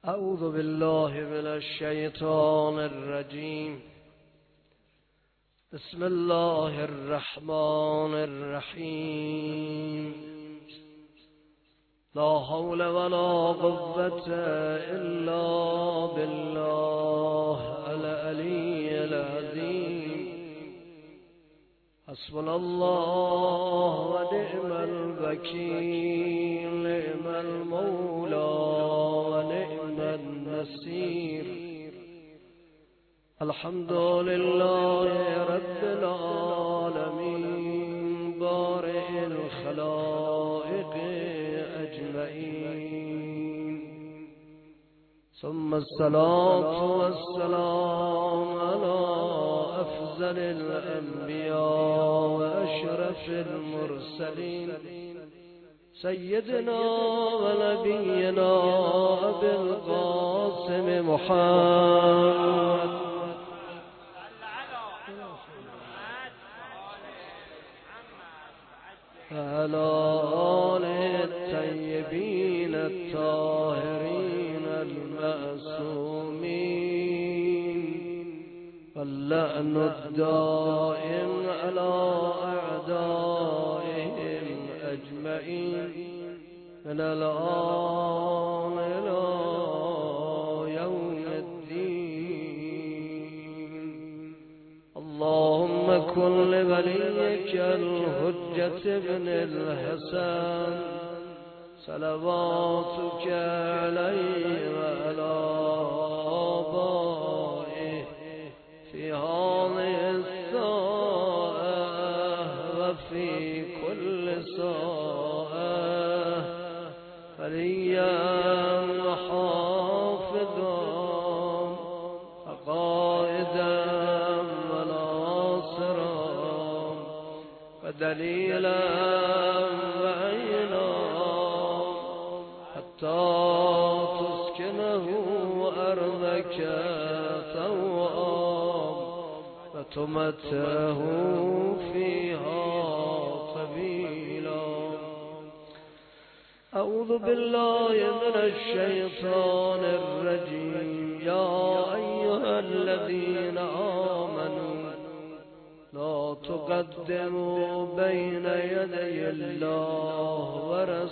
اعوذ بالله من الشیطان الرجیم. بسم الله الرحمن الرحیم. لا حول ولا قوة الا بالله العلی العظیم. حسبنا الله و نعم الوکیل، نعم المولا و نعم النصير. الحمد لله رب العالمين، بارئ الخلائق أجمعين، ثم الصلاة والسلام على أفضل الأنبياء وأشرف المرسلين، سيدنا ونبينا أبي القاسم محمد وعلى آله الطيبين الطاهرين المعصومين، واللعن الدائم على أعدائهم أجمعين من الآن إلى يوم الدين. اللهم كن لوليك الحجة بن الحسن صلواتك عليه وعلى آبائه في هذه الساعة وفي كل ساعة، وليا وحافظا وقائدا وناصرا ودليلا وعينا، حتى تسكنه أرضك طوعا وتمتعه فيها طويلا. أعوذ بالله من الشيطان الرجيم. يا أيها الذين آمنوا لا تقدموا بين يدي الله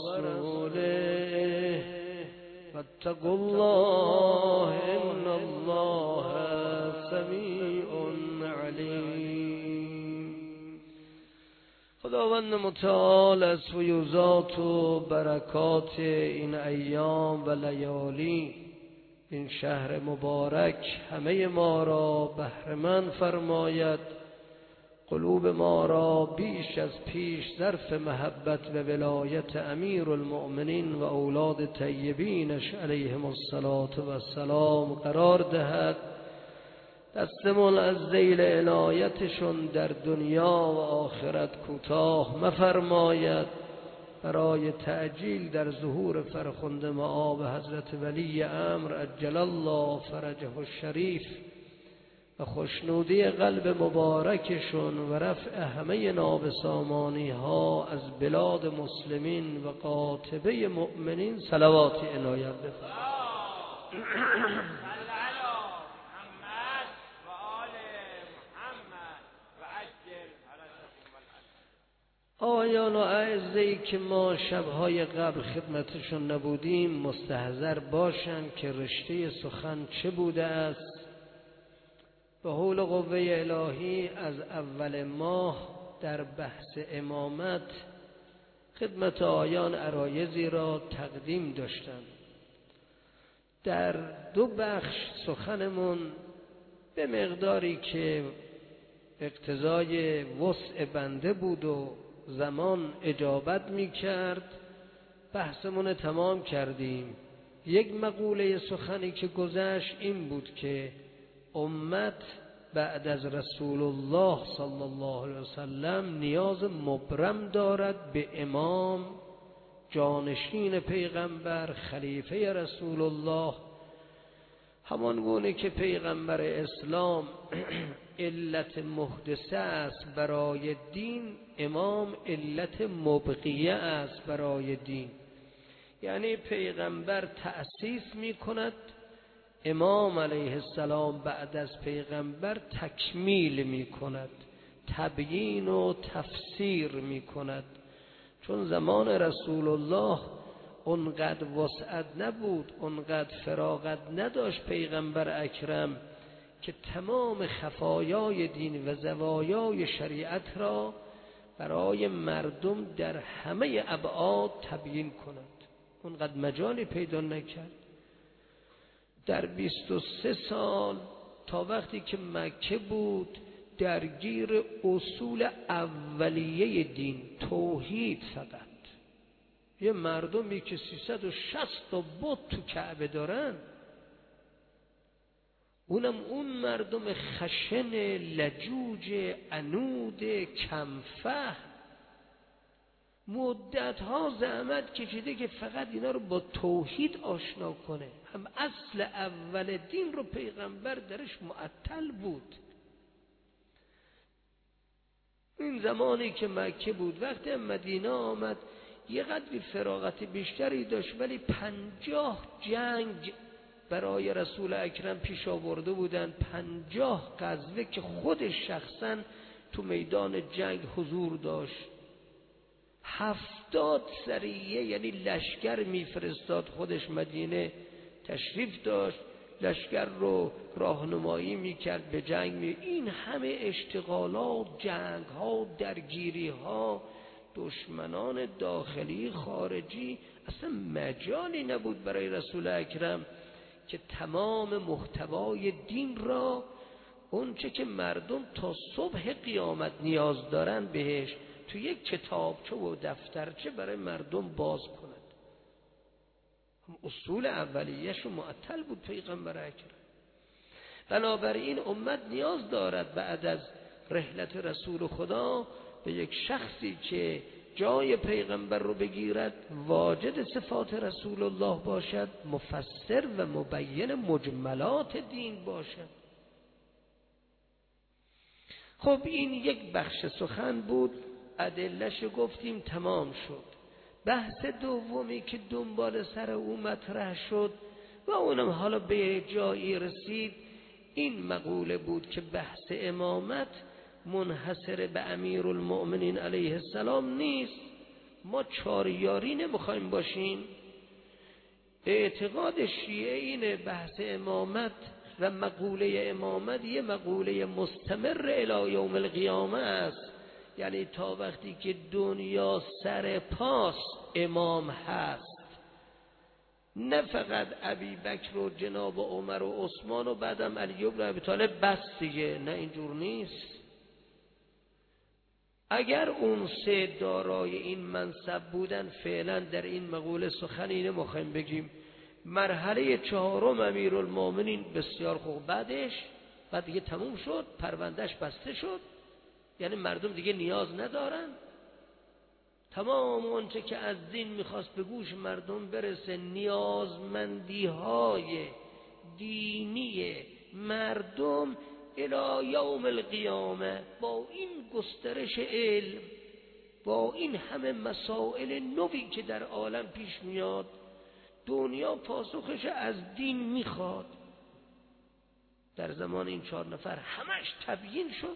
ورسوله واتقوا الله إن الله سمیع علیم. خداوند متعال از فیوزات و برکات این ایام و لیالی این شهر مبارک همه ما را بهره‌مند فرماید، قلوب ما را بیش از پیش ظرف محبت و ولایت امیر المؤمنین و اولاد طیبینش علیهم الصلاة و السلام قرار دهد. دستمون از ذیل عنایتشون در دنیا و آخرت کوتاه مفرماید. برای تعجیل در ظهور فرخنده مآب حضرت ولی امر عجل الله فرجه الشریف و خوشنودی قلب مبارکشون و رفع همه نابسامانی ها از بلاد مسلمین و قاطبه مؤمنین صلواتی عنایت بفرمایید. آیان و اعزایی که ما شبهای قبل خدمتشون نبودیم مستحضر باشن که رشته سخن چه بوده است. به حول قوه الهی از اول ماه در بحث امامت خدمت آیان عرایضی را تقدیم داشتم. در دو بخش سخنمون به مقداری که اقتضای وسع بنده بود و زمان اجابت می کرد بحثمون تمام کردیم. یک مقوله سخنی که گذشت این بود که امت بعد از رسول الله صلی الله علیه وسلم نیاز مبرم دارد به امام، جانشین پیغمبر، خلیفه رسول الله. همان گونه که پیغمبر اسلام علت محدثه است برای دین، امام علت مبقیه است برای دین. یعنی پیغمبر تأسیس می کند، امام علیه السلام بعد از پیغمبر تکمیل می کند، تبیین و تفسیر می کند. چون زمان رسول الله اونقدر وسعت نبود، اونقدر فراغت نداشت پیغمبر اکرم که تمام خفایای دین و زوایای شریعت را برای مردم در همه ابعاد تبیین کند. اونقدر مجالی پیدا نکرد. در 23 سال تا وقتی که مکه بود درگیر اصول اولیه دین، توحید فقط. یه مردمی که 360 تا بت تو کعبه دارن، اونم اون مردم خشن، لجوج، عنود، کمفه، مدت‌ها زحمت کشیده که فقط اینا رو با توحید آشنا کنه. هم اصل اول دین رو پیغمبر درش معطل بود. این زمانی که مکه بود، وقتی مدینه آمد یه قدری فراغت بیشتری داشت، ولی 50 جنگ برای رسول اکرم پیش آورده بودن، 50 غزوه که خودش شخصا تو میدان جنگ حضور داشت، 70 سریه یعنی لشکر میفرستاد خودش مدینه تشریف داشت، لشکر رو راهنمایی میکرد به جنگ. این همه اشتغالات، جنگ ها، درگیری ها، دشمنان داخلی خارجی، اصلا مجالی نبود برای رسول اکرم که تمام محتوای دین را، اون چه که مردم تا صبح قیامت نیاز دارن بهش، تو یک کتابچه و دفترچه برای مردم باز کند. اصول اولیه‌شو معطل بود پیغمبر اکرم. بنابراین امت نیاز دارد بعد از رحلت رسول خدا به یک شخصی که جای پیغمبر رو بگیرد، واجد صفات رسول الله باشد، مفسر و مبین مجملات دین باشد. خب این یک بخش سخن بود، ادله‌شو گفتیم، تمام شد. بحث دومی که دنبال سر او مطرح شد و اونم حالا به جایی رسید، این مقوله بود که بحث امامت منحصر به امیرالمؤمنین علیه السلام نیست. ما چاریاری نمیخوایم باشیم. اعتقاد شیعه اینه بحث امامت و مقوله امامت یه مقوله مستمر الی یوم القیامه است، یعنی تا وقتی که دنیا سر پاس امام هست. نه فقط ابی بکر و جناب عمر و عثمان و بعدم علی بن ابی طالب بس دیگه، نه اینجور نیست. اگر اون سه دارای این منصب بودن، فعلا در این مقوله سخنی نمیخوایم بگیم. مرحله چهارم امیرالمومنین، بسیار خوب، بعد دیگه تموم شد، پروندهش بسته شد، یعنی مردم دیگه نیاز ندارن. تمام اونچه که از دین میخواست به گوش مردم برسه، نیازمندی های دینی مردم الی یوم القیامه، با این گسترش علم، با این همه مسائل نوی که در عالم پیش میاد، دنیا پاسخش از دین میخواد. در زمان این 4 نفر همش تبیین شد.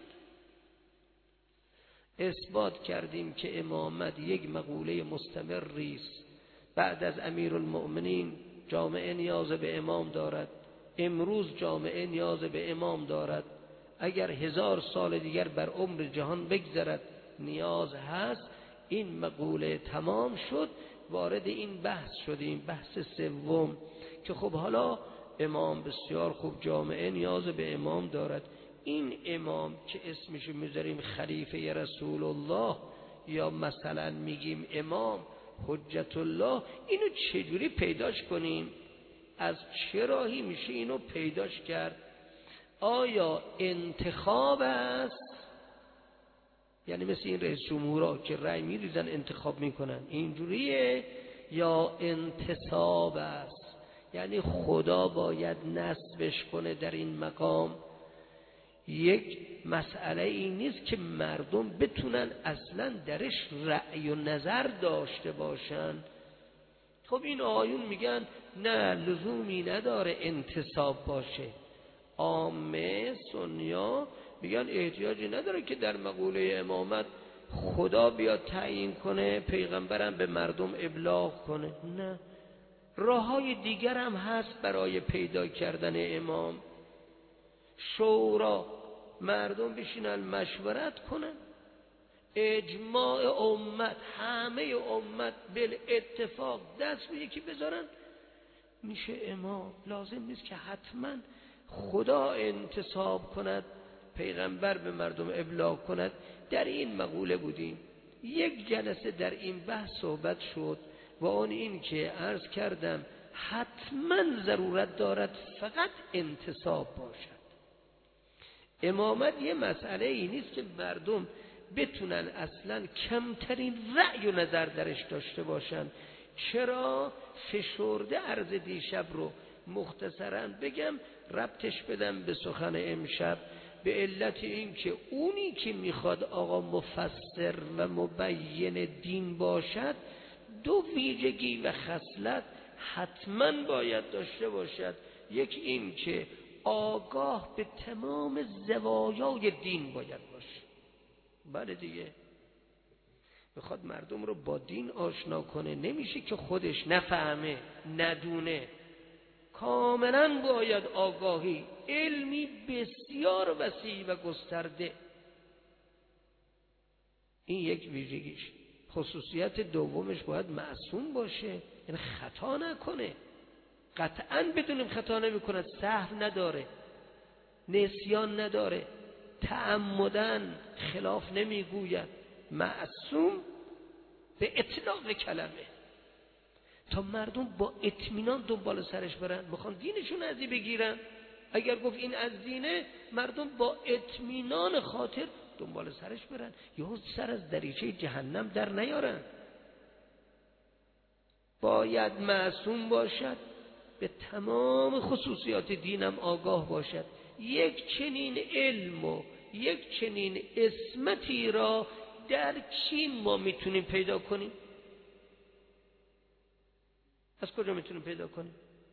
اثبات کردیم که امامت یک مقوله مستمری است. بعد از امیرالمؤمنین جامعه نیاز به امام دارد. امروز جامعه نیاز به امام دارد. اگر 1000 سال دیگر بر عمر جهان بگذرد نیاز هست. این مقوله تمام شد. وارد این بحث شدیم، بحث سوم، که خب حالا امام بسیار خوب، جامعه نیاز به امام دارد. این امام که اسمش میذاریم خلیفه رسول الله، یا مثلا میگیم امام حجت الله، اینو چجوری پیداش کنیم؟ از چه راهی میشه اینو پیداش کرد؟ آیا انتخاب است؟ یعنی مثل این رئیس جمهورها که رأی میریزن انتخاب میکنن، اینجوریه؟ یا انتصاب است؟ یعنی خدا باید نصبش کنه در این مقام؟ یک مسئله این نیست که مردم بتونن اصلا درش رأی و نظر داشته باشن. خب این آیون میگن نه لزومی نداره انتصاب باشه. عامه سنیا میگن احتیاجی نداره که در مقوله امامت خدا بیاد تعیین کنه، پیغمبرم به مردم ابلاغ کنه. نه، راههای دیگر هم هست برای پیدا کردن امام. شورا، مردم بشینن مشورت کنن، اجماع امت، همه امت بالاتفاق دست به یکی بذارن، میشه امام. لازم نیست که حتما خدا انتصاب کند، پیغمبر به مردم ابلاغ کند. در این مقوله بودیم. یک جلسه در این بحث صحبت شد و اون این که عرض کردم حتما ضرورت دارد فقط انتصاب باشد. امامت یه مسئله ای نیست که مردم بتونن اصلا کمترین رأی و نظر درش داشته باشن. چرا؟ فشرده عرض دیشب رو مختصرا بگم، ربطش بدم به سخن امشب، به علت این که اونی که میخواد آقا مفسر و مبین دین باشد دو ویژگی و خصلت حتما باید داشته باشد. یک این که آگاه به تمام زوایای دین باید باشه. بله دیگه، میخواد مردم رو با دین آشنا کنه، نمیشه که خودش نفهمه ندونه. کاملا باید آگاهی، علمی بسیار وسیع و گسترده. این یک ویژگیش. خصوصیت دومش باید معصوم باشه، یعنی خطا نکنه. قطعا بدونیم خطا نمی کند، سهو نداره، نسیان نداره، تعمدن خلاف نمیگوید. معصوم به اطلاق کلمه، تا مردم با اطمینان دنبال سرش برن، میخوان دینشون از این بگیرن. اگر گفت این از دینه، مردم با اطمینان خاطر دنبال سرش برن، یا سر از دریچه جهنم در نیارن. باید معصوم باشد، به تمام خصوصیات دینم آگاه باشد. یک چنین علم و یک چنین عصمتی را در کی ما میتونیم پیدا کنیم؟ از کجا میتونیم پیدا کنیم؟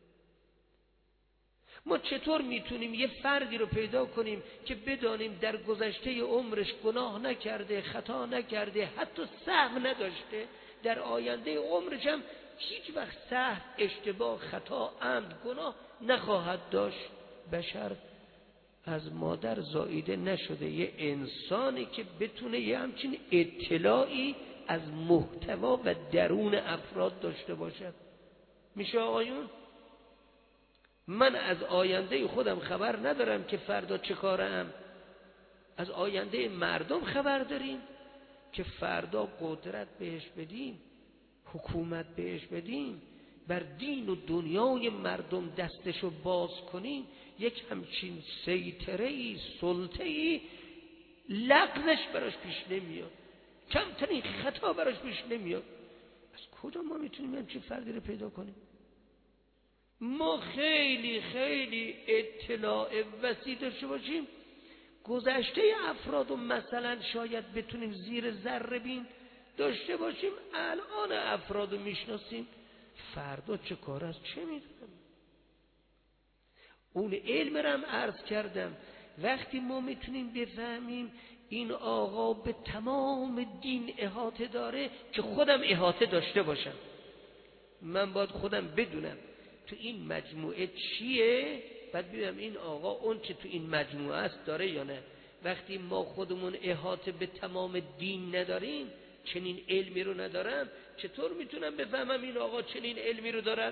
ما چطور میتونیم یه فردی رو پیدا کنیم که بدانیم در گذشته عمرش گناه نکرده، خطا نکرده، حتی سهو نداشته، در آینده عمرش هم هیچ وقت سهو، اشتباه، خطا، عمد، گناه نخواهد داشت؟ بشر از مادر زاییده نشده، یه انسانی که بتونه یه همچین اطلاعی از محتوا و درون افراد داشته باشد. میشه آقایون؟ من از آینده خودم خبر ندارم که فردا چه کارم. از آینده مردم خبر داریم که فردا قدرت بهش بدیم، حکومت بهش بدیم، بر دین و دنیای مردم دستشو باز کنیم. یک همچین سیطره‌ای، سلطه‌ای لغزش براش پیش نمیاد، کمترین خطا براش پیش نمیاد. از کجا ما میتونیم همچین فردی رو پیدا کنیم؟ ما خیلی خیلی اطلاع وسیع داشته باشیم، گذشته افراد و مثلا شاید بتونیم زیر ذره بین داشته باشیم، الان افراد رو میشناسیم، فردا چه کار است چه میدونم. اون علم رو هم عرض کردم، وقتی ما میتونیم بفهمیم این آقا به تمام دین احاطه داره، که خودم احاطه داشته باشم. من باید خودم بدونم تو این مجموعه چیه، بعد ببینم این آقا اون چه تو این مجموعه است داره یا نه. وقتی ما خودمون احاطه به تمام دین نداریم، چنین علمی رو ندارم، چطور میتونم بفهمم این آقا چنین علمی رو دارد؟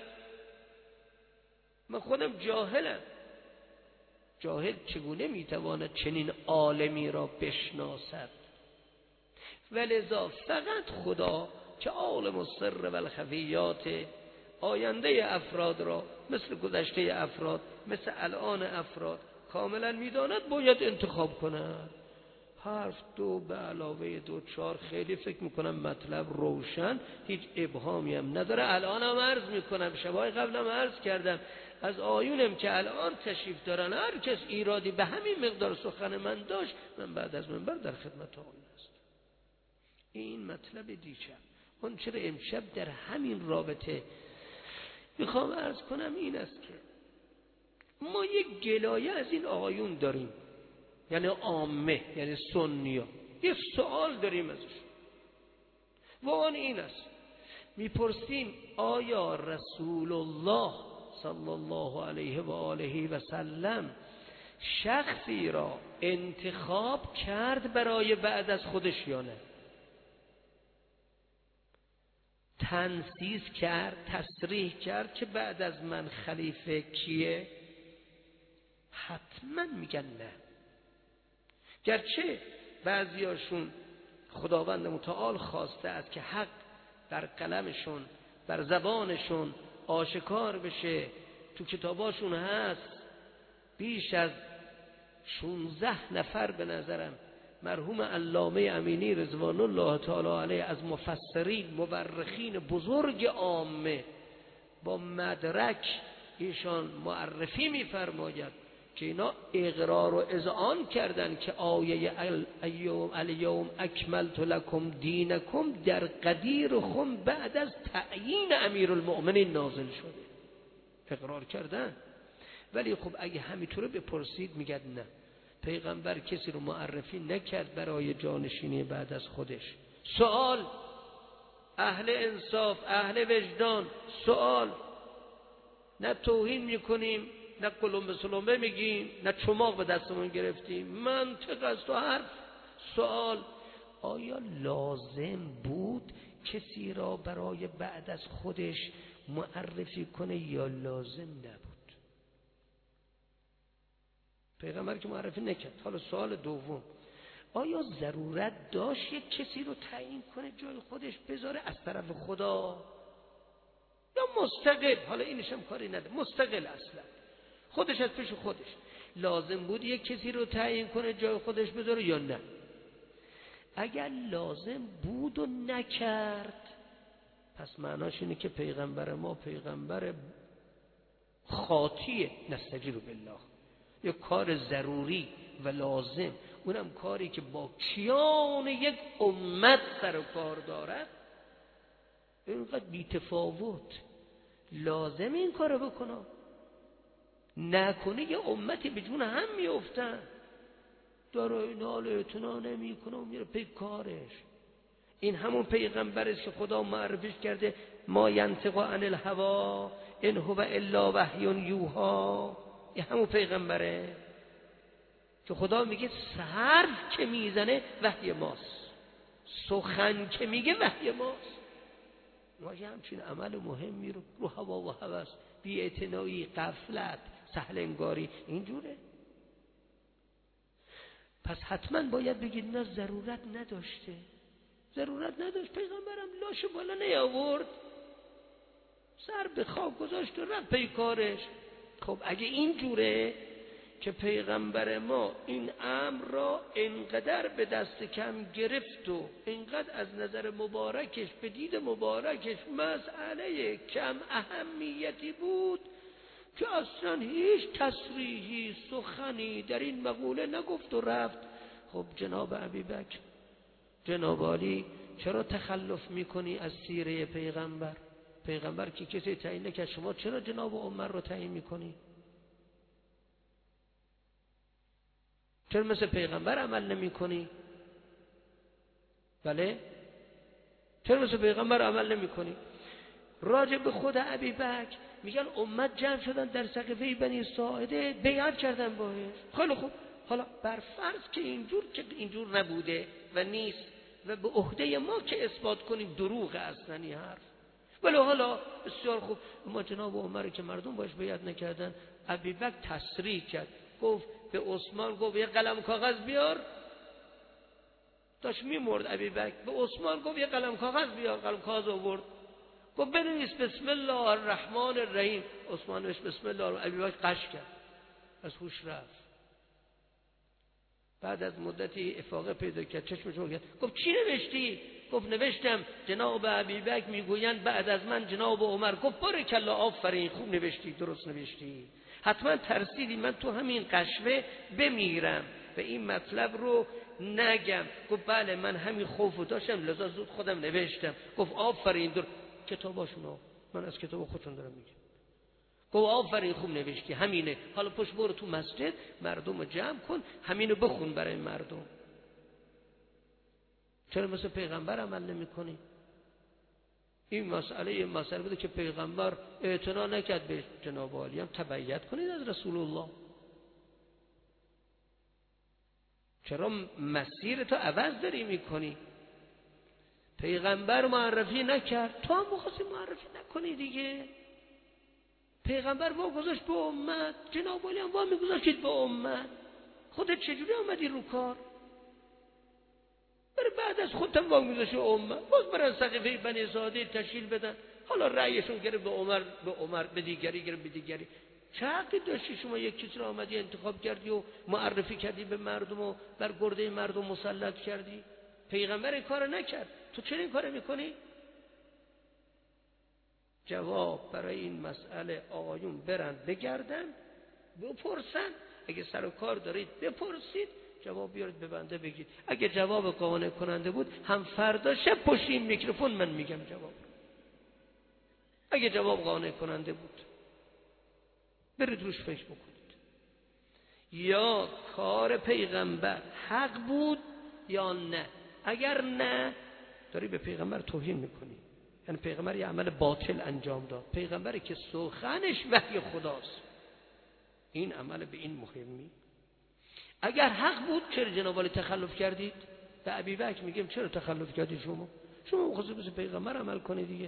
من خودم جاهلم. جاهل چگونه میتواند چنین عالمی را بشناسد؟ ولذا فقط خدا که عالم السر و الخفیات، آینده افراد را مثل گذشته افراد، مثل الان افراد کاملا میداند، باید انتخاب کند. حرف 2 به علاوه 2 4 خیلی فکر میکنم مطلب روشن، هیچ ابهامی هم نداره. الان هم عرض میکنم، شبای قبلم عرض کردم، از آیونم که الان تشریف دارن، هر کس ایرادی به همین مقدار سخن من داشت، من بعد از منبر در خدمت آیون است. این مطلب دیشب. اون چرا امشب در همین رابطه میخوام عرض کنم این است که ما یک گلایه از این آقایون داریم، یعنی عامه، یعنی سنی‌ها، یه سوال داریم ازش و آن این است، میپرسیم آیا رسول الله صلی الله علیه و آله و سلم شخصی را انتخاب کرد برای بعد از خودش یا نه؟ تنسیس کرد، تصریح کرد که بعد از من خلیفه کیه؟ حتما میگن نه. گرچه بعضیاشون خداوند متعال خواسته است که حق بر قلمشون، بر زبانشون آشکار بشه، تو کتاباشون هست، بیش از 16 نفر به نظرم مرحوم علامه امینی رضوان الله تعالی علیه از مفسرین، مورخین بزرگ عامه با مدرک ایشان معرفی می‌فرماید که اینا اقرار و اذعان کردن که آیه الیوم اکملت لکم دینکم در قدیرکم بعد از تعیین امیرالمؤمنین نازل شده. اقرار کردن. ولی خب اگه همینطوره بپرسید میگن نه، پیغمبر کسی رو معرفی نکرد برای جانشینی بعد از خودش. سوال، اهل انصاف، اهل وجدان، سوال، نه توهین میکنیم، نه قلمبه سلمبه میگیم، نه چماق به دستمون گرفتیم، منطق است و حرف. سوال، آیا لازم بود کسی را برای بعد از خودش معرفی کنه یا لازم نبود؟ پیغمبر که معرفی نکرد. حالا سوال دوم، آیا ضرورت داشت یک کسی رو تعیین کنه جای خودش بذاره از طرف خدا یا مستقل؟ حالا اینش هم کاری نداره، مستقل اصلا خودش از پیش خودش. لازم بود یک کسی رو تعیین کنه جای خودش بذاره یا نه؟ اگر لازم بود و نکرد، پس معناش اینه که پیغمبر ما پیغمبر خاطیه، نستجیب بالله، یک کار ضروری و لازم، اونم کاری که با کیان یک امت سر و کار دارد، اینقدر بی‌تفاوت لازم این کارو بکنه، نکنه یه امتی به جون هم میافتن، داره نال اعتنا نمیکنه و میره پی کارش. این همون پیغمبر است که خدا معرفیش کرده ما ینطق عن الهوا ان هو الا وحی یوحی. این همون پیغمبره که خدا میگه حرف که میزنه وحی ماست، سخن که میگه وحی ماست. ما یه همچین عمل مهمی رو هوا و هوس، بی اعتنایی، غفلت، سهل انگاری اینجوره. پس حتما باید بگید نه ضرورت نداشته، ضرورت نداشت. پیغمبرم لاش بالا نیاورد، سر به خاک گذاشت و رفت پی کارش. خب اگه اینجوره که پیغمبر ما این امر را انقدر به دست کم گرفت و انقدر از نظر مبارکش، به دید مبارکش مسئله کم اهمیتی بود که اصلا هیچ تصریحی، سخنی در این مقوله نگفت و رفت. خب جناب ابوبکر، جناب علی، چرا تخلف میکنی از سیره پیغمبر؟ پیغمبر که کسی تعیین نکرد، شما چرا جناب عمر رو تعیین میکنی؟ چرا مثل پیغمبر عمل نمی کنی؟ بله؟ چرا مثل پیغمبر عمل نمی کنی؟ راجع به خود ابوبکر میگن امت جمع شدن در سقیفه بنی ساعده بیعت کردن باش. خیلی خوب، حالا بر فرض که اینجور نبوده و نیست و به عهده ما که اثبات کنیم دروغ اصلا این حرف، ولی حالا بسیار خوب، ما جناب عمر که مردم باش بیعت نکردن، ابوبکر تصریح کرد، گفت به عثمان، گفت یه قلم کاغذ بیار، داشت میمرد ابوبکر، به عثمان گفت یه قلم کاغذ بیار، قلم کاغذ آورد، گفت بنویس بسم الله الرحمن الرحیم. عثمان نوشت بسم الله، ابوبکر قش کرد، از هوش رفت. بعد از مدتی افاقه پیدا کرد، چشمش رو کرد، گفت چی نوشتی؟ گفت نوشتم جناب ابوبکر میگویند بعد از من جناب عمر. گفت بارکالله، آفرین، خوب نوشتی، درست نوشتی. حتما ترسیدی من تو همین قشوه بمیرم و این مطلب رو نگم. گفت بله، من همین خوفو داشتم لذا زود خودم نوشتم. گفت آفرین، کتاباشونو من از کتاب خودتون دارم میگم. گفت آفرین خوب نوشتی، همینه، حالا پشت برو تو مسجد مردم رو جمع کن، همینو بخون برای مردم. چرا مثل پیغمبر عمل نمی کنی؟ این مسئله بوده که پیغمبر اعتنا نکرد به جناب عالی، هم تبعیت کنید از رسول الله. چرا مسیر تو عوض داری میکنی؟ پیغمبر معرفی نکرد، تو هم بخواستی معرفی نکنی دیگه. پیغمبر واگذاشت به امت، جناب عالی هم وامیگذاشتید به امت. خودت چجوری آمدی رو کار؟ برای بعد از خودم واگذاشت امت، باز برای سقیفه بنی ساعده تشکیل بدن. حالا رأیشون گرفت به عمر، به دیگری گرفت به دیگری. چه حقی داشتی شما یک کسی رو آمدی انتخاب کردی و معرفی کردی به مردم و بر گرده مردم مسلط کردی؟ پیغمبر این کارو نکرد، تو چرا این کارو میکنی؟ جواب برای این مسئله آقایون برن بگردن بپرسن، اگه سر و کار دارید بپرسید، جواب بیارید به بنده بگید. اگه جواب قانع کننده بود هم فردا شب پشت این میکروفون من میگم جواب. اگه جواب قانع کننده بود برید روش فکر بکنید. یا کار پیغمبر حق بود یا نه. اگر نه داری به پیغمبر توهین میکنی، یعنی پیغمبر یه عمل باطل انجام داد. پیغمبری که سخنش وحی خداست، این عمل به این مهمی. اگر حق بود چرا جناب عالی تخلف کردید؟ به ابیبکر میگیم چرا تخلف کردید؟ شما می‌خواستید مثل پیغمبر عمل کنید دیگه.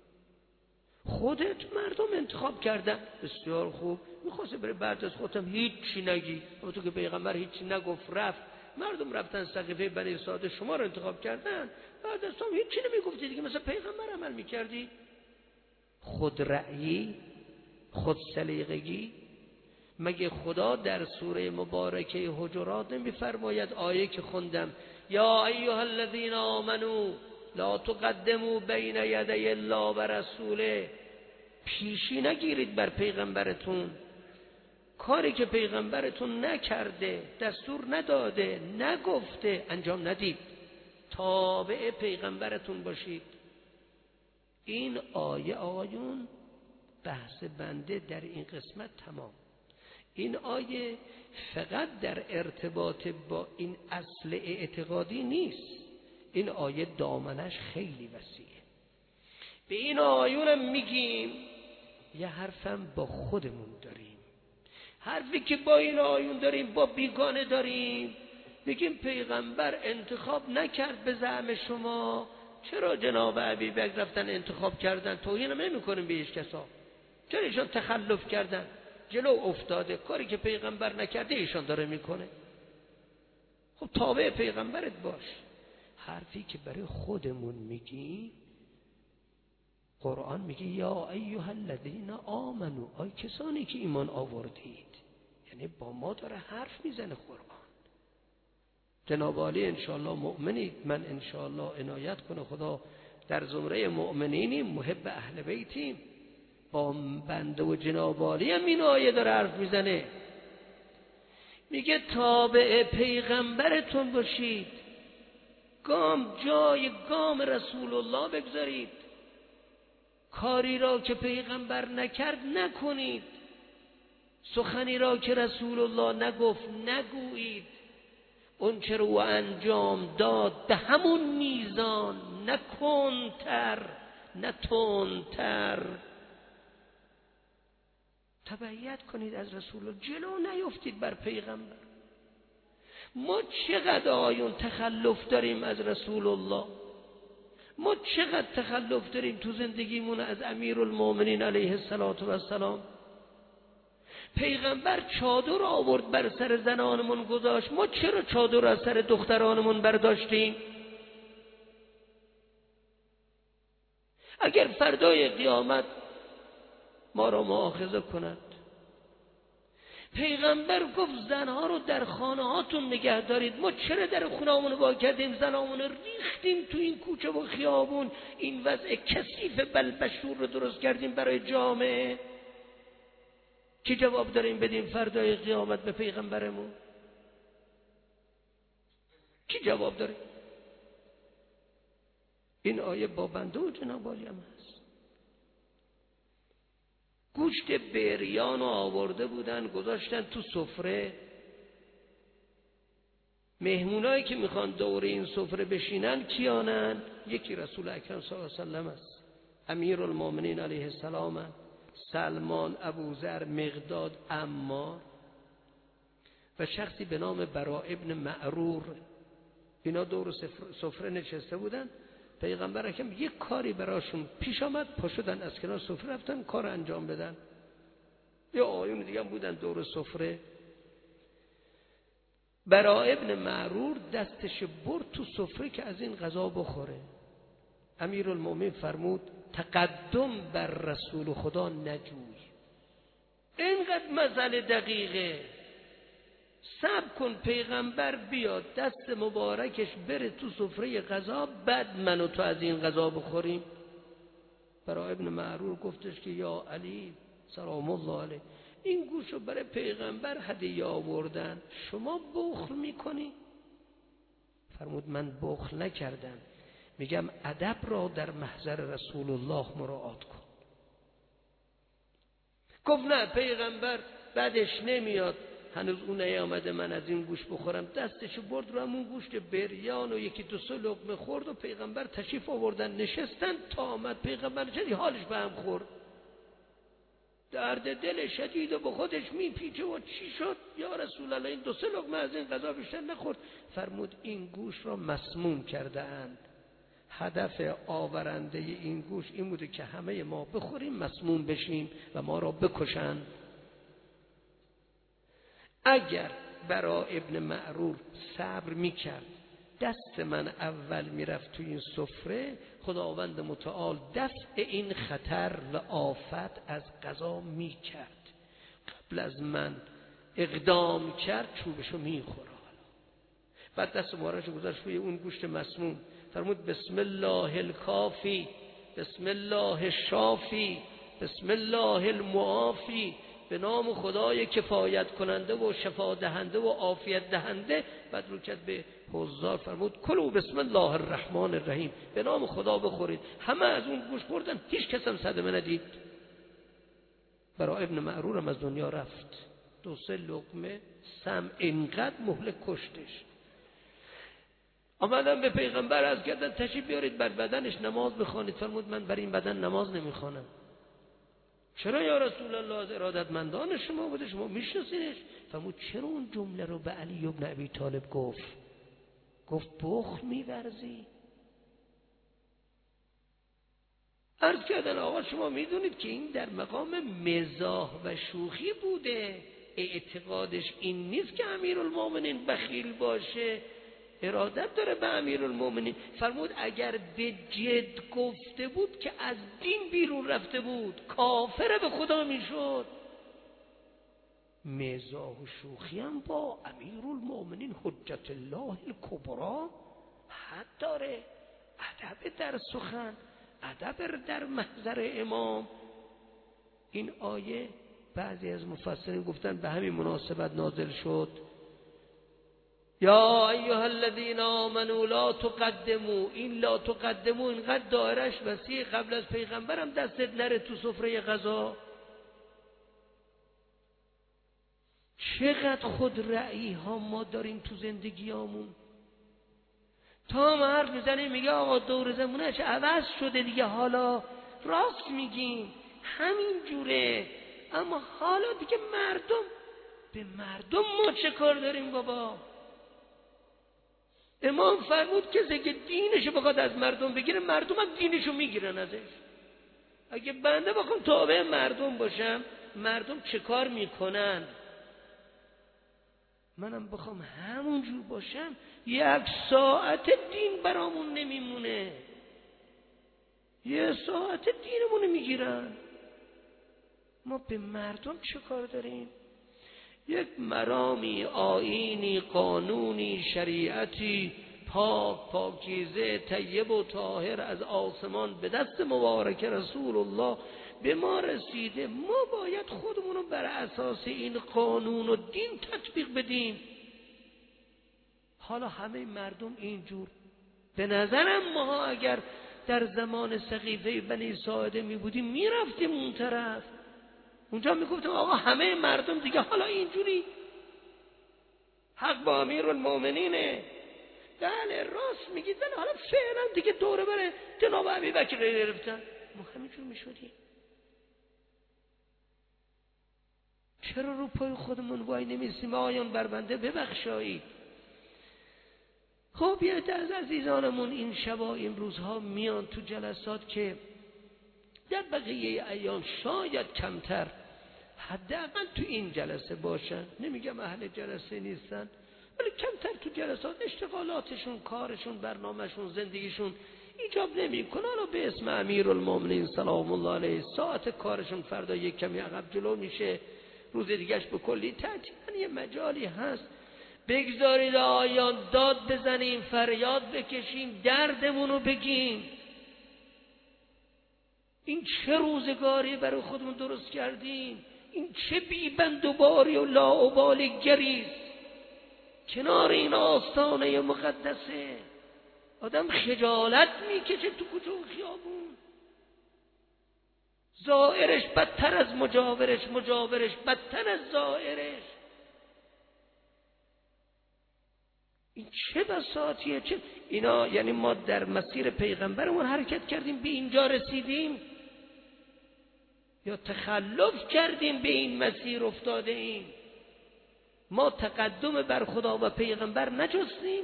خودت مردم انتخاب کردن، بسیار خوب. می‌خواستی برای بعد از خودم هیچی نگی، اما تو که پیغمبر هیچی نگفت رفت، مردم رفتن سقیفه بنی ساعده شما رو انتخاب کردن، بعد از تو هیچی نمیگفتی دیگه، مثل پیغمبر عمل میکردی. خود رأیی، خود سلیقگی. مگه خدا در سوره مبارکه حجرات نمیفرماید آیه که خوندم یا ایها الذین آمنو لا تقدموا بین یدی الله و رسوله، پیشی نگیرید بر پیغمبرتون، کاری که پیغمبرتون نکرده، دستور نداده، نگفته انجام ندید، تابع پیغمبرتون باشید. این آیه آقایون بحث بنده در این قسمت تمام. این آیه فقط در ارتباط با این اصل اعتقادی نیست، این آیه دامنش خیلی وسیعه. به این آیونم میگیم یه حرفم با خودمون داریم، حرفی که با این آیون داریم با بیگانه داریم. میگیم پیغمبر انتخاب نکرد به زعم شما، چرا جناب ابوبکر رفتن انتخاب کردن؟ توهین نمی کنیم به هیچ کسا، چرا ایشان تخلف کردن؟ جلو افتاده، کاری که پیغمبر نکرده ایشان داره میکنه. خب تابع پیغمبرت باش. حرفی که برای خودمون میگی، قرآن میگه یا ایها الذین آمنو، آی کسانی که ایمان آوردید، یعنی با ما داره حرف میزنه قرآن. جناب عالی انشاءالله مؤمنید، من انشاءالله عنایت کنه خدا در زمره مؤمنینیم، محب اهل بیتیم، با بنده و جناب عالی هم این آیه داره حرف میزنه. میگه تابع پیغمبرتون باشید، جای گام رسول الله بگذارید، کاری را که پیغمبر نکرد نکنید، سخنی را که رسول الله نگفت نگویید، اون چه رو انجام داد به همون میزان، نه کنتر نه تندتر. تبعیت کنید از رسول الله، جلو نیفتید بر پیغمبر. ما چقدر آیون تخلف داریم از رسول الله، ما چقدر تخلف داریم تو زندگیمون از امیرالمومنین علیه السلام. پیغمبر چادر آورد بر سر زنانمون گذاشت، ما چرا چادر از سر دخترانمون برداشتیم؟ اگر فردای قیامت ما را مؤاخذه کند، پیغمبر گفت زنها رو در خانه هاتون نگه دارید، ما چرا در خونه همون وا کردیم، زنامون ریختیم تو این کوچه و خیابون، این وضع کثیف بلبشور رو درست کردیم برای جامعه؟ چه جواب داریم بدیم فردای قیامت به پیغمبرمون؟ چی جواب داریم؟ این آیه با بنده و جناب عالی هم هست. گوشت بریان رو آورده بودن گذاشتن تو سفره. مهمونایی که میخوان دور این سفره بشینن کیانن؟ یکی رسول اکرم صلی الله علیه وسلم است، امیرالمومنین علیه السلام، سلمان، ابوذر، مقداد، عمار و شخصی به نام برا ابن معرور. اینا دور سفره نشسته بودن. پیغمبر اکرم یک کاری براشون پیش آمد، پا شدن از کنار سفره رفتن کار انجام بدن. یا آیون دیگه بودن دور سفره. برا ابن معرور دستش برد تو سفره که از این غذا بخوره. امیرالمومنین فرمود تقدم بر رسول خدا نجوی، اینقدر مسئله دقیقه، صبر کن پیغمبر بیاد دست مبارکش بره تو سفره غذا، بعد من و تو از این غذا بخوریم. برای ابن معرور گفتش که یا علی سلام الله علیه، این گوشو برای پیغمبر هدیه آوردن، شما بخل میکنی؟ فرمود من بخل نکردم، میگم ادب را در محضر رسول الله مراعات کن. گفت نه پیغمبر بعدش نمیاد، هنوز اون نیامده من از این گوشت بخورم. دستشو برد رو همون گوشت بریان و یکی دو سه لقمه خورد و پیغمبر تشریف آوردن نشستن تا آمد پیغمبر چه حالش به هم خورد، درد دل شدید و به خودش میپیچه و چی شد یا رسول الله این دو سه لقمه از این غذا بیشتر نخورد. فرمود این گوشت را مسموم کرده اند، هدف آورنده این گوشت این بوده که همه ما بخوریم مسموم بشیم و ما را بکشن. اگر برا ابن معرور صبر میکرد دست من اول میرفت تو این سفره، خداوند متعال دفع این خطر و آفت از قضا میکرد. قبل از من اقدام کرد چوبشو میخوره. بعد دست مبارکش گذاشت روی اون گوشت مسموم، فرمود بسم الله الکافی، بسم الله الشافی، بسم الله المعافی، به نام خدای کفایت کننده و شفا دهنده و عافیت دهنده. بعد رو کرد به حضار فرمود کلوا بسم الله الرحمن الرحیم، به نام خدا بخورید. همه از اون گوشت خوردن، هیچ کس هم صدمه ندید. برای ابن معرور هم از دنیا رفت، دو سه لقمه سم اینقدر مهلک کشتش. آمدن به پیغمبر عرض کردن تشریف بیارید بر بدنش نماز بخوانید. فرمود من بر این بدن نماز نمیخوانم. چرا یا رسول الله؟ از ارادتمندان شما بوده، شما میشناسینش. فرمود چرا اون جمله رو به علی ابن ابی طالب گفت بخل میورزی؟ عرض کردن آقا شما میدونید که این در مقام مزاح و شوخی بوده، اعتقادش این نیست که امیرالمومنین بخیل باشه، ارادت داره به امیرالمومنین. فرمود اگر به جد گفته بود که از دین بیرون رفته بود، کافر به خدا میشد. مزاح و شوخی هم با امیرالمومنین حجت الله الکبری حد داره. ادب در سخن، ادب در محضر امام. این آیه بعضی از مفسرین گفتن به همین مناسبت نازل شد. یا ایها الذین آمنوا لا تقدموا، این لا تقدموا اینقدر دایرش وسیع، قبل از پیغمبرم دستت نره تو سفره غذا. چقدر خود رأیی ها ما داریم تو زندگیامون. تا ما حرف میزنیم میگه آقا دور زمونش عوض شده دیگه، حالا راست میگیم همین جوره، اما حالا دیگه به مردم ما چه کار داریم بابا؟ امام فرمود کسی که دینشو بخواد از مردم بگیره، مردم هم دینشو میگیرن ازش. اگه بنده بخوام تابع مردم باشم، مردم چه کار میکنن منم بخوام همون جور باشم، یک ساعت دین برامون نمیمونه، یه ساعت دینمون میگیرن. ما به مردم چه کار داریم؟ یک مرامی، آیینی، قانونی، شریعتی پاکیزه، طیب و طاهر از آسمان به دست مبارک رسول الله به ما رسیده. ما باید خودمونو بر اساس این قانون و دین تطبیق بدیم. حالا همه مردم اینجور. به نظرم ما اگر در زمان سقیفه بنی ساعده می بودیم میرفتیم اون طرف. اونجا میگفتم آقا همه مردم دیگه حالا اینجوری حق با امیرالمومنینه. بله راست میگید، ولی حالا فعلا دیگه دوره بره جناب ابوبکر گرفتن، ما همینجور میشدیم. چرا رو پای خودمون وای نمیستیم؟ آیان بر بنده ببخشایید. خب یه از عزیزانمون این شبا این روزها میان تو جلسات که در بقیه ایام شاید کمتر، حداقل تو این جلسه باشن، نمیگم اهل جلسه نیستن، ولی کمتر تو جلسات اشتغالاتشون، کارشون، برنامهشون، زندگیشون ایجاب نمیکنه. حالا به اسم امیرالمومنین سلام الله علیه ساعت کارشون فردا یک کمی عقب جلو میشه، روز دیگهش به کلی تعطیل. یه مجالی هست بگذارید آیان داد بزنیم، فریاد بکشیم، دردمونو بگیم. این چه روزگاری برای خودمون درست کردیم؟ این چه بیبند و باری و لاابالی گریست کنار این آستانه مقدسه. آدم خجالت میکشه تو کوچه و خیابون. زائرش بدتر از مجاورش، مجاورش بدتر از زائرش. این چه بساطیه؟ چه اینا؟ یعنی ما در مسیر پیغمبرمون حرکت کردیم به اینجا رسیدیم، یا تخلف کردیم به این مسیر افتاده ایم؟ ما تقدم بر خدا و پیغمبر نجستیم؟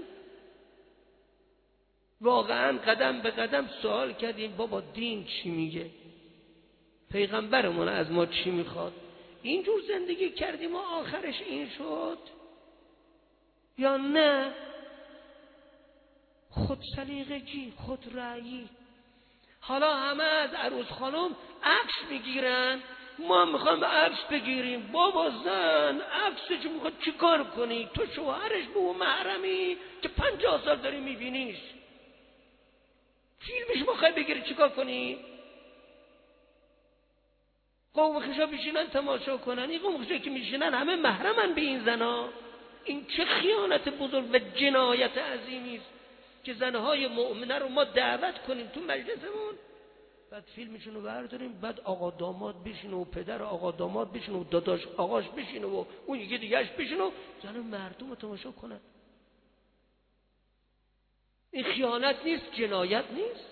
واقعا قدم به قدم سوال کردیم بابا دین چی میگه؟ پیغمبرمون از ما چی میخواد؟ اینجور زندگی کردیم و آخرش این شد؟ یا نه خود سلیقگی، خود رأیی؟ حالا همه از عروس خانم عکس میگیرن، ما میخوایم عکس بگیریم. بابا زن عکسش میخواد چی کار کنی؟ تو شوهرش به اون محرمی که 50 سال داری میبینیش، فیلمش میخوای بگیری چی کار کنی؟ قوم خشا بشینن تماشا کنن، این قوم خشا که میشینن همه محرمن به این زنا. این چه خیانت بزرگ و جنایت عظیمی است که زنهای مؤمنه رو ما دعوت کنیم تو مجلسمون، بعد فیلمشون رو برداریم، بعد آقا داماد بشینه و پدر آقا داماد بشینه و داداش آقاش بشینه و اون یکی دیگهش بشینه و زن مردم رو تماشا کنن. این خیانت نیست؟ جنایت نیست؟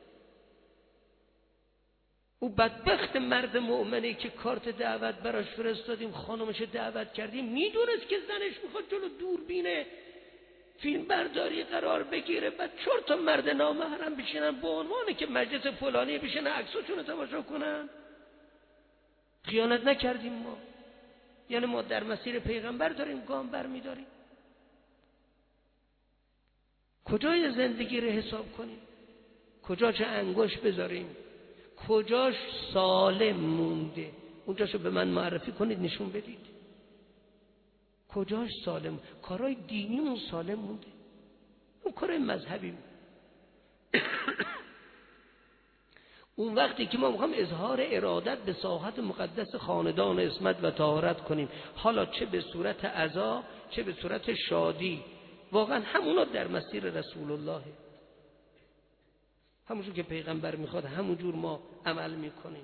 او بدبخت مرد مؤمنی که کارت دعوت براش فرستادیم، خانمش دعوت کردیم، میدونست که زنش میخواد جلو دوربین فیلم برداری قرار بگیره، بعد 4 تا مرد نامحرم بشینن به عنوانه که مجلس فلانی بشینن عکساشون رو تماشا کنن. خیانت نکردیم ما؟ یعنی ما در مسیر پیغمبر داریم گام برمیداریم؟ کجای زندگی رو حساب کنیم؟ کجا چه انگشت بذاریم؟ کجاش سالم مونده؟ اونجاشو به من معرفی کنید، نشون بدید کجاش سالم. کارهای دینیمون سالم مونده، اون کارهای مذهبی مونده. اون وقتی که ما میخوام اظهار ارادت به ساحت مقدس خاندان عصمت و طهارت کنیم، حالا چه به صورت عزا چه به صورت شادی، واقعا همونا در مسیر رسول الله، همونجور که پیغمبر میخواد همونجور ما عمل میکنیم.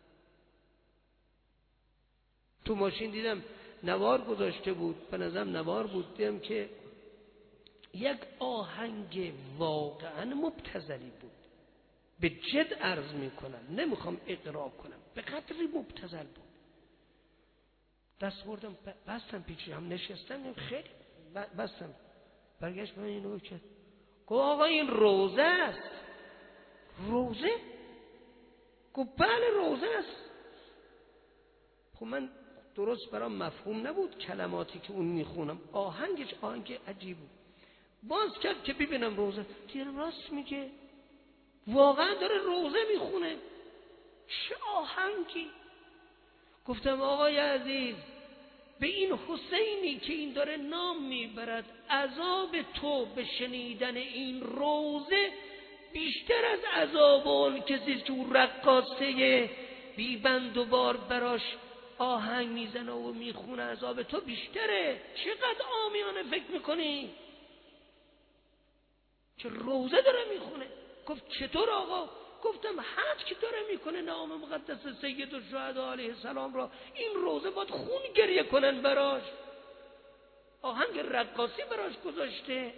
تو ماشین دیدم نوار گذاشته بود، به نظرم نوار بود، دیدم که یک آهنگ واقعا مبتذلی بود. به جد عرض میکنم، نمیخوام اقرا کنم، به قدری مبتذل بود. دست بردم بستم پیچی هم نشستم، خیلی بستم. برگشت من اینو کرد، گفت آقا این روزه است. روزه؟ گفت بله روزه است. خب من درست برام مفهوم نبود کلماتی که اون میخونم، آهنگش آهنگ عجیب بود. باز کرد که ببینم روزه، دیدم راست میگه، واقعا داره روزه میخونه. چه آهنگی! گفتم آقای عزیز، به این حسینی که این داره نام میبرد، عذاب تو به شنیدن این روزه بیشتر از عذاب اون کسی که اون رقاصه بی بند و بار براش آهنگ میزنه و میخونه، عذاب تو بیشتره. چقدر عامیانه فکر میکنی که روزه داره میخونه. گفت چطور آقا؟ گفتم حد که داره میکنه نام مقدس سید الشهدا علیه السلام را، این روزه باید خون گریه کنن براش، آهنگ رقاصی براش گذاشته.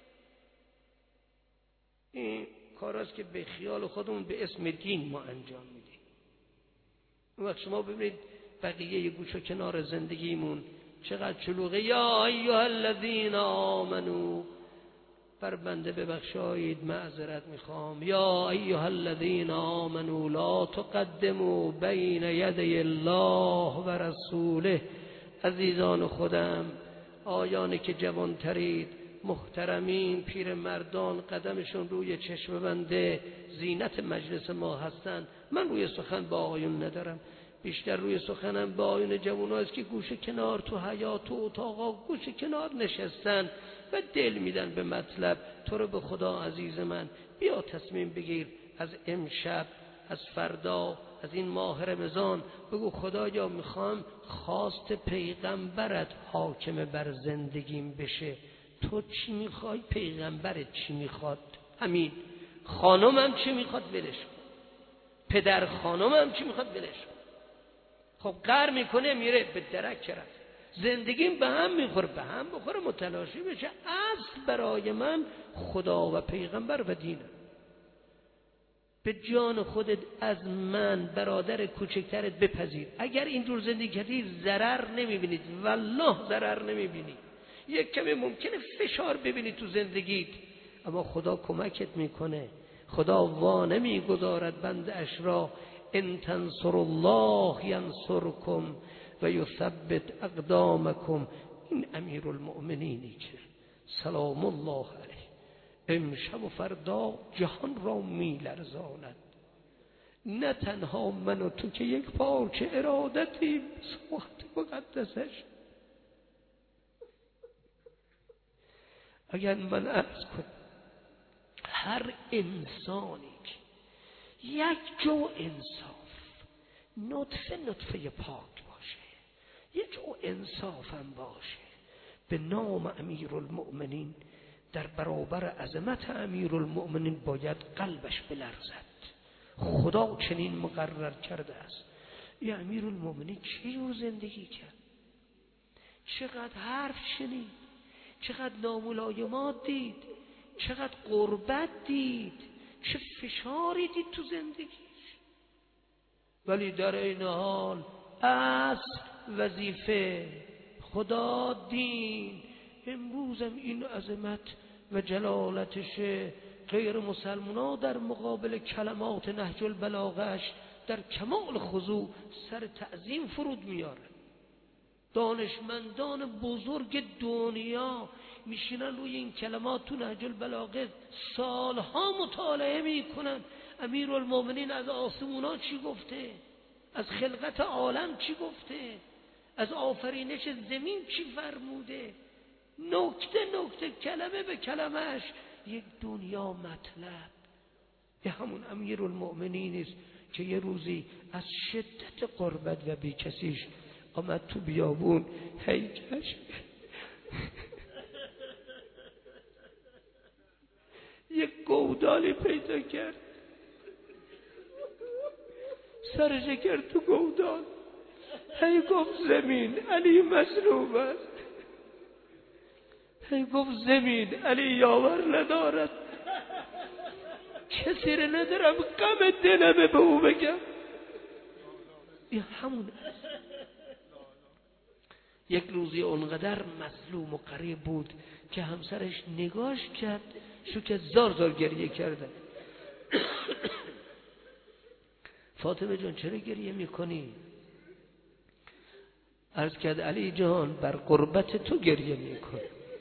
این کاراست که به خیال خودمون به اسم دین ما انجام میدیم. اون وقت شما ببینید بقیه گوش و کنار زندگیمون چقدر شلوغه. یا ایها الذین آمنو، بر بنده ببخشایید معذرت میخوام. یا ایها الذین آمنو لا تقدموا بین یدی الله و رسوله. عزیزان خودم، آیانی که جوانترید، محترمین، پیر مردان، قدمشون روی چشم بنده زینت مجلس ما هستند. من روی سخن با آقایون ندارم، بیشتر روی سخنم با آیون جواناست که گوشه کنار تو حیاط و اتاقا گوشه کنار نشستن و دل میدن به مطلب. تو رو به خدا عزیز من، بیا تصمیم بگیر از امشب، از فردا، از این ماه رمضان، بگو خدایا میخوام خواست پیغمبرت حاکم بر زندگیم بشه. تو چی میخوای؟ پیغمبرت چی میخواد؟ همین. خانمم چی میخواد؟ ولش کن. پدر خانمم چی میخواد؟ ولش کن. خب قهر میکنه میره به درک رفت. زندگیم به هم میخوره، به هم بخوره متلاشی بشه. اصل برای من خدا و پیغمبر و دینه. به جان خودت از من برادر کوچکترت بپذیر. اگر اینجور زندگی کردی ضرر نمیبینید، والله ضرر نمیبینید. یک کمی ممکنه فشار ببینید تو زندگیت، اما خدا کمکت میکنه. خدا وا نمیگذارد بنده اش را. ان تنصروا الله ینصرکم و یثبت اقدامکم. این امیرالمؤمنینی که سلام الله علیه امشب و فردا جهان را میلرزاند. نه تنها من و تو که یک پارچه ارادتیم، سوحت مقدسش. اگر من عرض کنم هر انسانی که یک جو انصاف، نطفه پاک باشه، یک جو انصاف هم باشه، به نام امیرالمؤمنین در برابر عظمت امیرالمؤمنین باید قلبش بلرزد. خدا چنین مقرر کرده است. این امیرالمؤمنین چه جور زندگی کرد؟ چقدر حرف شنید، چقدر ناملایمات دید، چقدر غربت دید، چه فشاری دید تو زندگیش. ولی در این حال اصل وظیفه خدا، دین. امروزم این عظمت و جلالتشه. غیر مسلمانا در مقابل کلمات نهج البلاغش در کمال خضوع سر تعظیم فرود میاره. دانشمندان بزرگ دنیا میشینن روی این کلمات تو نهج البلاغه سالها مطالعه میکنن. امیرالمؤمنین از آسمونا چی گفته، از خلقت عالم چی گفته، از آفرینش زمین چی فرموده. نکته نکته، کلمه به کلمهش یک دنیا مطلب. یه همون امیرالمؤمنین است که یه روزی از شدت غربت و بیکسیش آمد تو بیابون، هیکش یک گودالی پیدا کرد، سرش کرد تو گودال. هی گفت زمین علی مظلوم است، هی گفت زمین علی یاور ندارد. کسی رو ندارم غم دلمه به او بگم. این همون است. یک روزی اونقدر مظلوم و غریب بود که همسرش نگاش کرد، شو که زار زار گریه کرده. فاطمه جان چرا گریه میکنی؟ عرض کرد علی جان بر قربت تو گریه میکنم.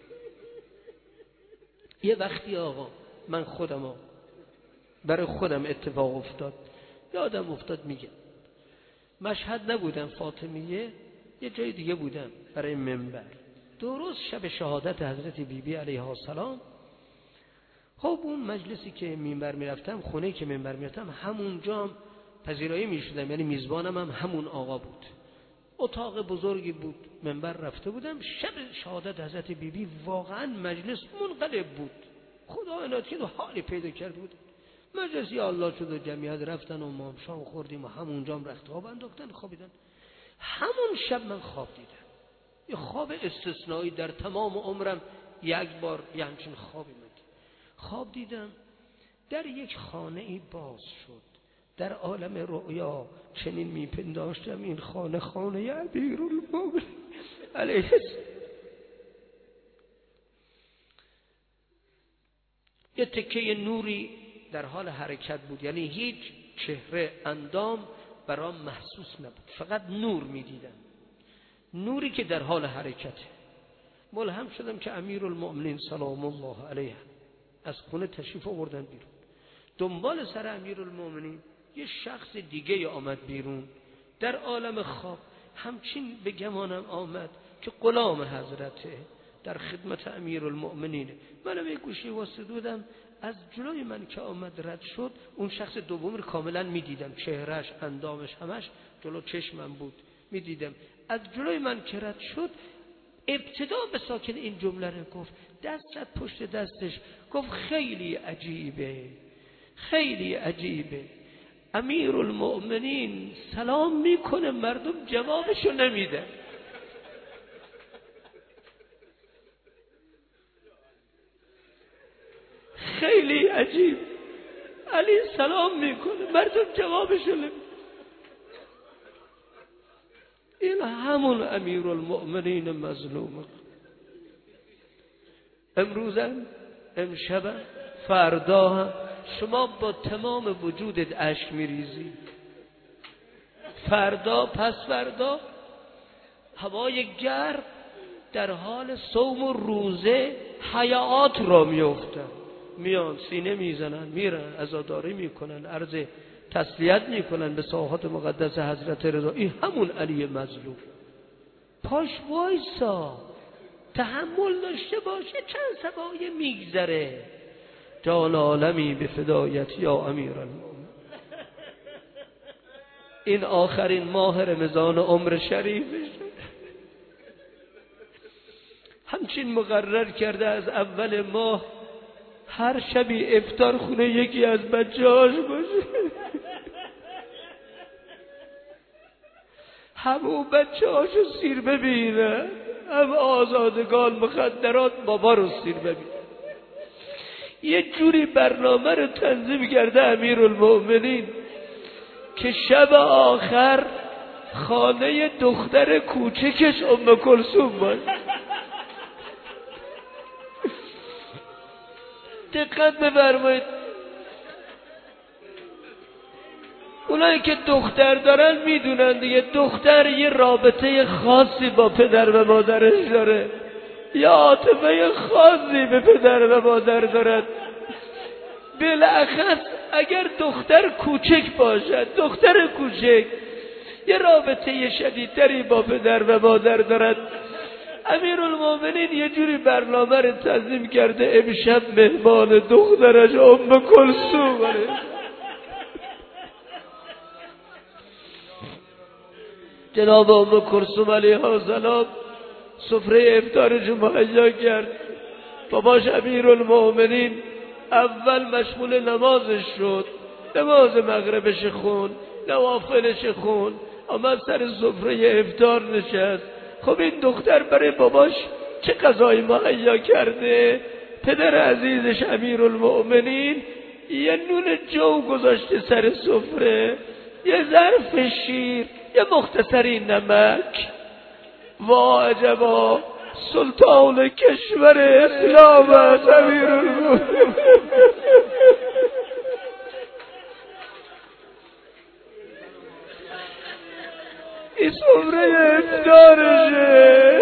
یه وقتی آقا من خودم برای خودم اتفاق افتاد، یادم افتاد میگم. مشهد نبودم فاطمیه، یه جای دیگه بودم برای منبر. درست شب شهادت حضرت بیبی علیها السلام. خب اون مجلسی که منبر میرفتم، خونه که منبر میرفتم، همونجا پذیرایی میشدم، یعنی میزبانم هم همون آقا بود. اتاق بزرگی بود، منبر رفته بودم. شب شهادت حضرت بیبی واقعا مجلس منقلب بود. خدا عنایت کرد و حالی پیدا کرد بود. مجلس یا الله شد و جمعیت رفتن و ما شام خوردیم و همونجا هم رخت خواب انداختن خوابیدن. همون شب من خواب دیدم، یه خواب استثنایی، در تمام عمرم یک بار یه همچین خوابی من خواب دیدم. در یک خانه ای باز شد، در عالم رؤیا چنین میپنداشتم این خانه خانه امیرالمومنین علیه السلام. یه تکه نوری در حال حرکت بود، یعنی هیچ چهره اندام برام محسوس نبود، فقط نور میدیدم، نوری که در حال حرکته. ملهم شدم که امیرالمومنین سلام الله علیه از خونه تشریف آوردن بیرون. دنبال سر امیرالمومنین یه شخص دیگه آمد بیرون در عالم خواب. همچین به گمانم آمد که غلام حضرته در خدمت امیرالمومنینه. منم یک گوشه واسطودم، از جلوی من که آمد رد شد، اون شخص دوم رو کاملا میدیدم، چهرهش اندامش همش جلو چشمم بود، میدیدم. از جلوی من که رد شد ابتدا به ساکن این جمله رو گفت، دست زد پشت دستش گفت خیلی عجیبه، خیلی عجیبه، امیرالمومنین سلام میکنه مردم جوابشو نمیده. خیلی عجیب، علی سلام میکنه مردم جوابشو نمیده. این همون امیرالمومنین مظلوم. امروزم، امشبم، فردا هم شما با تمام وجودت اشک میریزی، فردا پس فردا هوای گرم در حال صوم و روزه حیات را میافتن، میان سینه میزنن، میرن عزاداری میکنن، عرض تسلیت میکنن به ساحات مقدس حضرت رضا. این همون علی مظلوم. پاش وایسا، تحمل داشته باشه، چند سبایه میگذره. جان عالمی به فدایت یا امیرالمومنین. این آخرین ماه رمضان عمر شریفش همچین مقرر کرده از اول ماه هر شبی افطار خونه یکی از بچه‌هاش باشه. همون بچه‌هاشو سیر ببینه، هم آزادگان مخدرات بابا رو سیر ببینه. یه جوری برنامه رو تنظیم کرده امیرالمومنین که شب آخر خانه دختر کوچکش ام کلثوم باشه. دقت بفرمایید، اونایی که دختر دارن میدونن دیگه، دختر یه رابطه خاصی با پدر و مادرش داره، یه عاطفه خاصی به پدر و مادر دارد. بالاخص اگر دختر کوچک باشد، دختر کوچک یه رابطه شدیدتری با پدر و مادر دارد. امیرالمومنین یه جوری برنامه رو تنظیم کرده امشب مهمان دخترش ام کلثوم بره. جناب ام کلثوم علیها السلام سفره افطارش مهیا کرد. باباش امیرالمومنین اول مشغول نمازش شد، نماز مغربش خون، نوافلش خون، آمد سر سفره افطار نشست. خب این دختر برای باباش چه غذایی مهیا کرده؟ پدر عزیزش امیرالمومنین یه نون جو گذاشته سر سفره، یه ظرف شیر، یه مختصری نمک. وا عجبا، سلطان کشور اسلام است امیرالمومنین. این سفره افطارشه.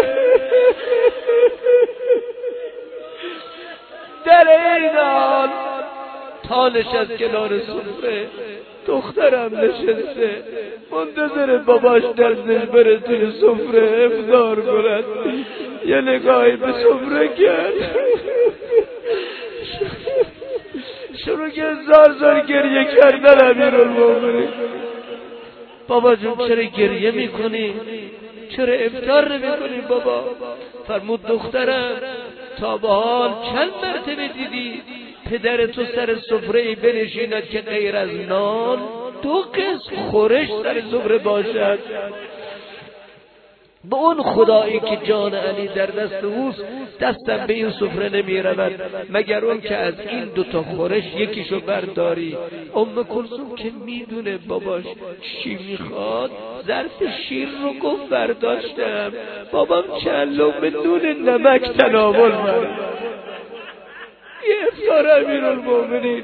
در این حال تا نشست کنار سفره، دخترم نشسته منتظر باباش دستش بره توی سفره افطار کند. یه نگاهی به سفره کرد، شروع کرد زار زار گریه کردن. امیرالمومنین بابا جون چرا گریه میکنی؟ چرا افطار نمیکنی بابا؟ فرمود دخترم تا به حال چند مرتبه دیدی پدر تو سر سفره بنشیند که غیر از نان 2 قسم خورش سر سفره باشد. به اون خدایی که جان علی در دست اوست دستم به این سفره نمی رود مگر اون که از این 2 تا خورش یکیشو برداری. کلثوم که میدونه باباش چی میخواد ظرف شیر رو گفت برداشتم، بابام چند لقمه نون نمک تناول من. یه افطار امیرالمومنین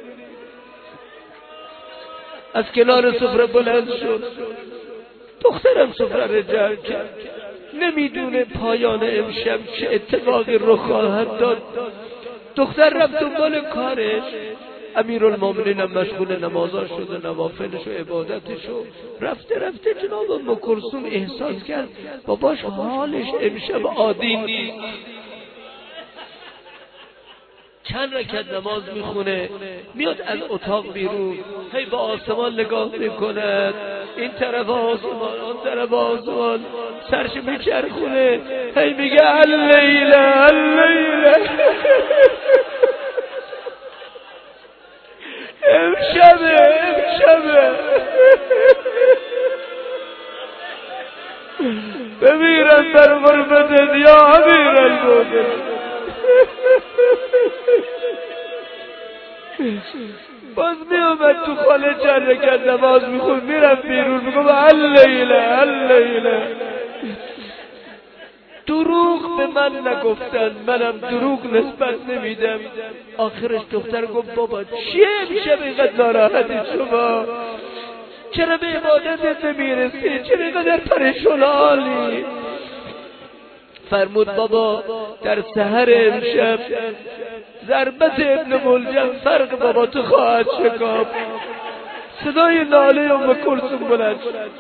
از کنار سفره بلند شد. دخترم سفره رو جمع کرد، نمیدونه پایان امشب چه اتفاقی رخ خواهد داد. دختر رفت دنبال کارش، امیرالمومنین هم مشغول نمازاش شد و نوافلش و عبادتش و رفته جناب ام کلثوم احساس کرد باباش حالش امشب عادی نیست. چند رکعت نماز میخونه، میاد از اتاق بیرون، هی به آسمان نگاه میکند، این طرف آسمان آن طرف آسمان، سرش میچرخونه، هی میگه اللیله اللیله امشبه بمیرم بر غربتت یا امیرالمومنین. باز می آمد تو خانه چند رکعت نماز میخوند، میرم بیرون میگم اللیله. دروغ به من نگفتن، منم دروغ نسبت نمیدم. آخرش دختر گفت بابا چیه میشه اینقدر ناراحتی شما؟ چرا به عبادتت نمیرسی؟ چرا اینقدر پریشان حالی؟ فرمود بابا در سحر امشب ضربت ابن ملجم فرق بابا تو خواهد شکافت. صدای ناله ام کلثوم بلند شد.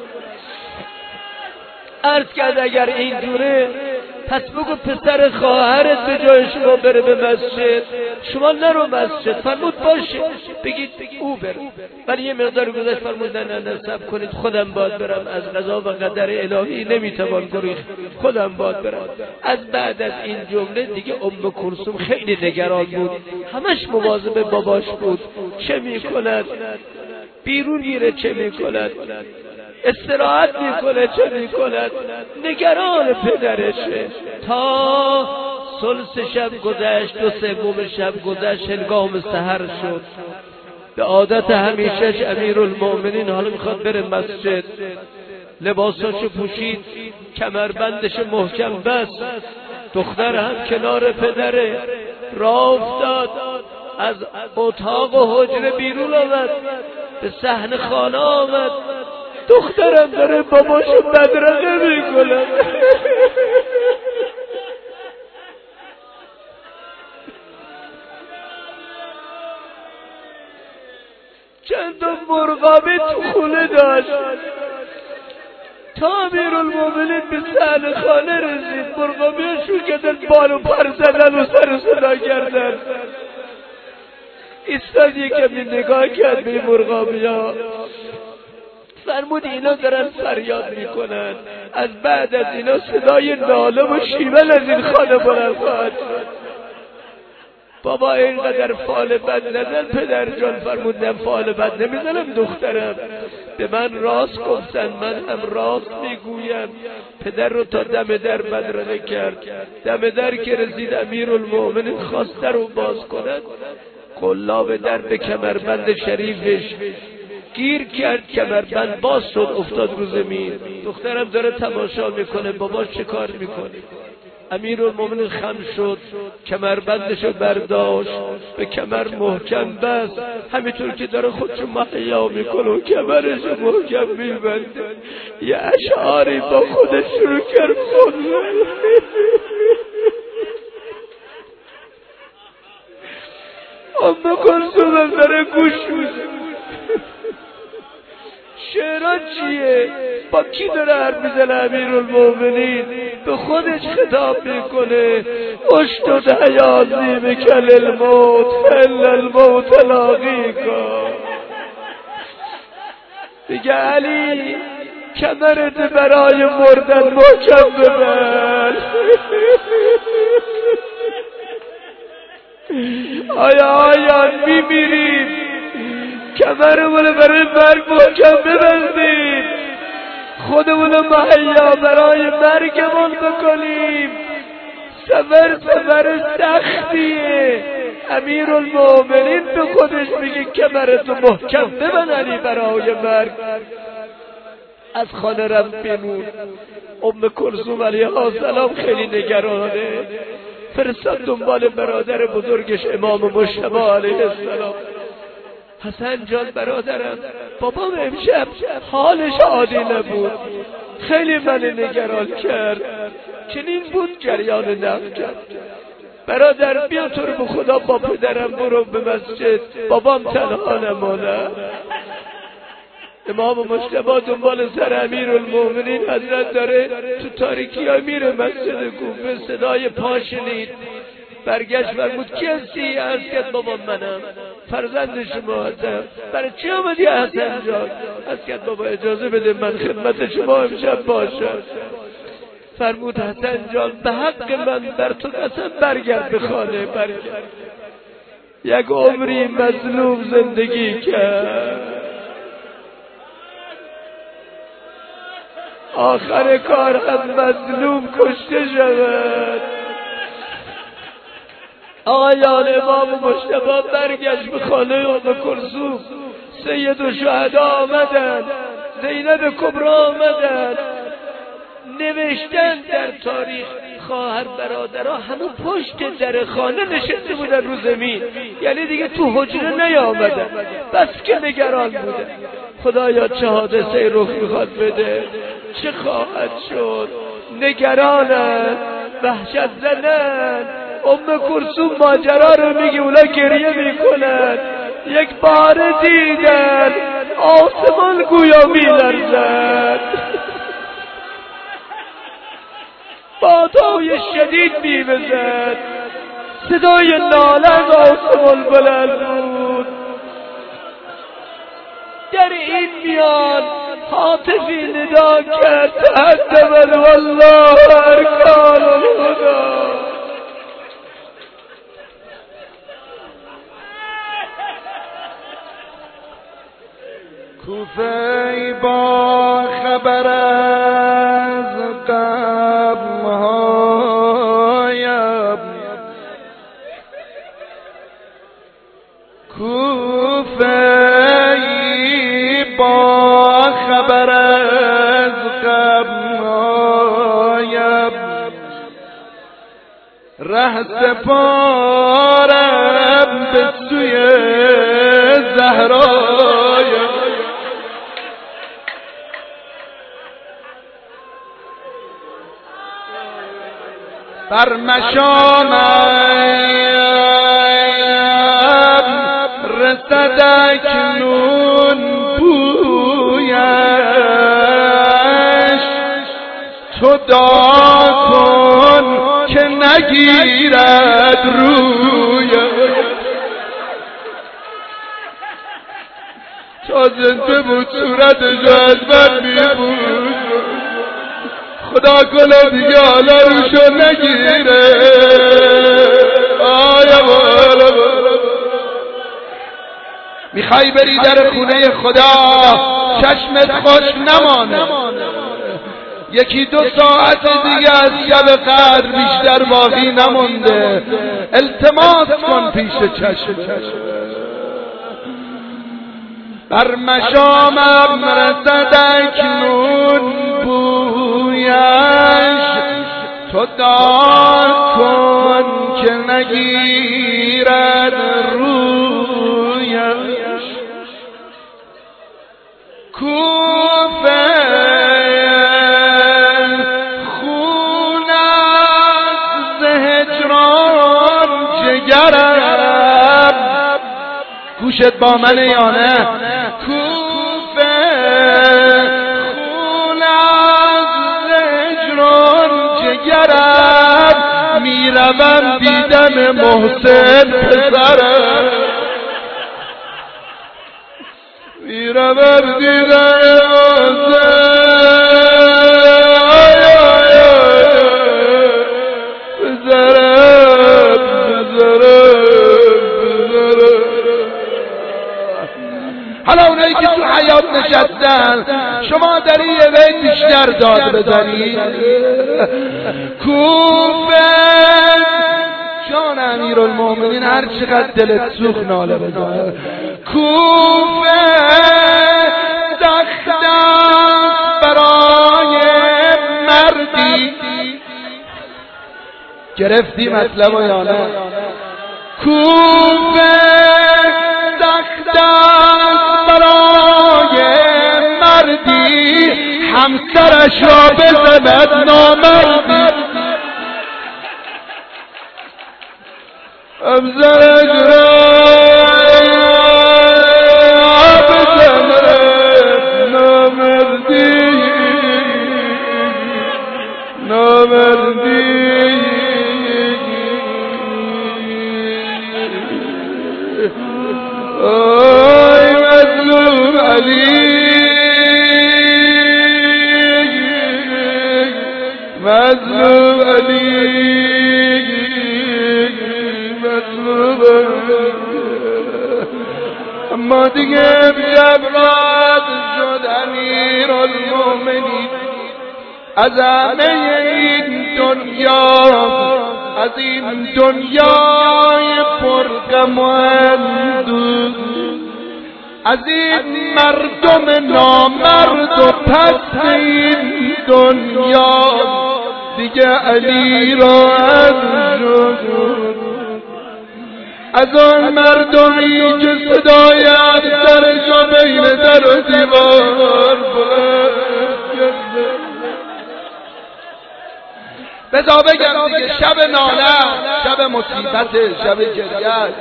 عرض کرد اگر اینجوره پس بگو پسر خواهرت به جای شما بره به مسجد، شما نرو مسجد. فرمود باشه بگید او بره. ولی یه مقدار گذشت فرمود نه صبر کنید خودم باید برم، از قضا و قدر الهی نمیتوان گریخت، خودم باید برم. از بعد از این جمله دیگه ام کلثوم خیلی نگران بود، همش مواظب باباش بود. چه میکند؟ بیرون میره چه میکند؟ استراحت میکنه چه میکند؟ نگران پدرشه. تا ثلث شب گذشت، 2/3 شب گذشت، هنگام سحر شد. به عادت همیشهش امیرالمومنین حالا میخواد بره مسجد، لباساشو پوشید، کمربندش محکم بست. دختر هم کنار پدره، راه افتاد، از اتاق و حجره بیرون آمد، به صحن خانه آمد. دخترم داره باباشو بدرقه میکنه. چند تا مرغابی تو خونه داشت. تا امیرالمومنین به صحن خانه رسید، مرغابی ها شروع کردن بال و پر زدن و سر صدا کردن. ایستاد یکمی نگاه کرد به مرغابی ها، فرمود اینا دارن فریاد میکنن، از بعد از اینا صدای ناله و شیون از این خانه بلند خواهد شد. بابا اینقدر فال بد نزن پدر جان. فرمود نه فال بد نمیزنم دخترم، به من راست گفتن، من هم راست میگویم. پدر رو تا دم در بدرقه کرد. دم در که رسید امیرالمومنین خواست در رو باز کند، قلاب در به کمربند شریفش گیر کرد، کمربند باز شد، افتاد رو زمین. دخترم داره تماشا میکنه بابا چه کار میکنه. امیرالمومنین خم شد، کمربندشو برداشت، به کمر محکم بست، همینطور که داره خودشو محیا میکنه و کمرشو محکم میبنده. یه اشعاری با خودش شروع کرد خوندن. ام کلثوم داره گوش میده. شعرها چیه؟ با کی داره حرف میزنه امیرالمومنین؟ به خودش خطاب میکنه. اشتد حیاتی بکل الموت فل الموت لاقیکا. میگه علی کمرت برای مردن محکم ببند. آیا میمیریم کمرمون برای مرگ محکم ببندیم، خودمون مهیا برای مرگمون بکنیم. سفر سختیه. امیرالمومنین به خودش میگه کمرتو محکم ببندی برای مرگ. از خانه رفت بیرون. ام کلثوم علیها السلام خیلی نگرانه، فرستاد دنبال برادر بزرگش امام مجتبی علیه السلام. حسن جان برادرم، بابام امشب حالش عادی نبود، خیلی من نگران کرد. چنین بود جریان نفت کرد. برادر بیا تو رو به خدا با پدرم برو به مسجد، بابام تنها نمانه. امام مجتبی دنبال سر امیرالمومنین حضرت داره تو تاریکی ها میره مسجد کوفه، صدای پا شنید، برگشت فرمود کی هستی؟ عرض کرد بابا منم، فرزند شما هستم. برای چی آمدی حسن جان؟ عرض کرد بابا اجازه بده من خدمت شما امشب باشم. فرمود حسن جان به حق من بر تو قسم برگرد به خانه، برگرد. یک عمری مظلوم زندگی کرد، آخر کار هم مظلوم کشته شود. آقایان امام مجتبی برگشت به خانه ام کلثوم. سید الشهدا آمدند، زینب کبری آمدند، نوشتن در تاریخ خواهر برادرها همون پشت در خانه نشسته بودن رو زمین، یعنی دیگه تو حجره نیامدن، بس که نگران بودن. خدایا چه حادثه رخ میخواد بده، چه خواهد شد؟ نگرانن، وحشت زنن. ام کلثوم ماجرا رو میگه، اونا گریه میکنن. یک بار دیدن آسمان گویا میلرزد، بادهای شدید میوزد، صدای ناله از آسمان بلند بود. در این میان هاتفی ندا کرد تهدمن والله ارکان الهدا. کوفه با خبر از غمهایم، کوفه با خبر از غمهایم، ره سپارم به سوی زهرایم. بر مشامم رسد اکنون بویش، تو دعا کن که نگیرد رویش. تا زنده بود صورتش از بر میبود، خدا کنه دیگه حالا روشو نگیره. آیا بالا میخوای بری در خونه خدا چشمت خوش نمانه، یکی دو ساعت دیگه از شب قدر بیشتر باقی نمونده، التماس کن پیش چشم. بر مشامم رسد اکنون بویش، تو دعا کن که نگیرد رویش. کوفه خون از هجران جگرم، گوشت با منه یا نه؟ کوفه خون از هجران جگرم، میروم دیدن محسن پسرم، میروم دیدن محسن پسرم. نشستن، شما در یه بیت بیشتر داد بزنید. کوفه جان امیرالمومنین هر چقدر دلت سوخت ناله بزن. کوفه دخت برای مردی، گرفتی مطلب و یا نه؟ کوفه دخت برای مردی، همسرش را بزند نامردی. همسرش را بزند نامردی، نامردی. آی مظلوم علی، مظلوم علی، مظلوم علی. اما دیگه امشب رات شد امیرالمومنین از همه این دنیا، از این دنیای پرغم و اندوه، از این مردم نامرد و پست این دنیا، دیگه علی را از آن مردمی که صدای افسرشو بین در و دیوار بذار بگم دیگه، شب ناله، شب مصیبت، شب گریه.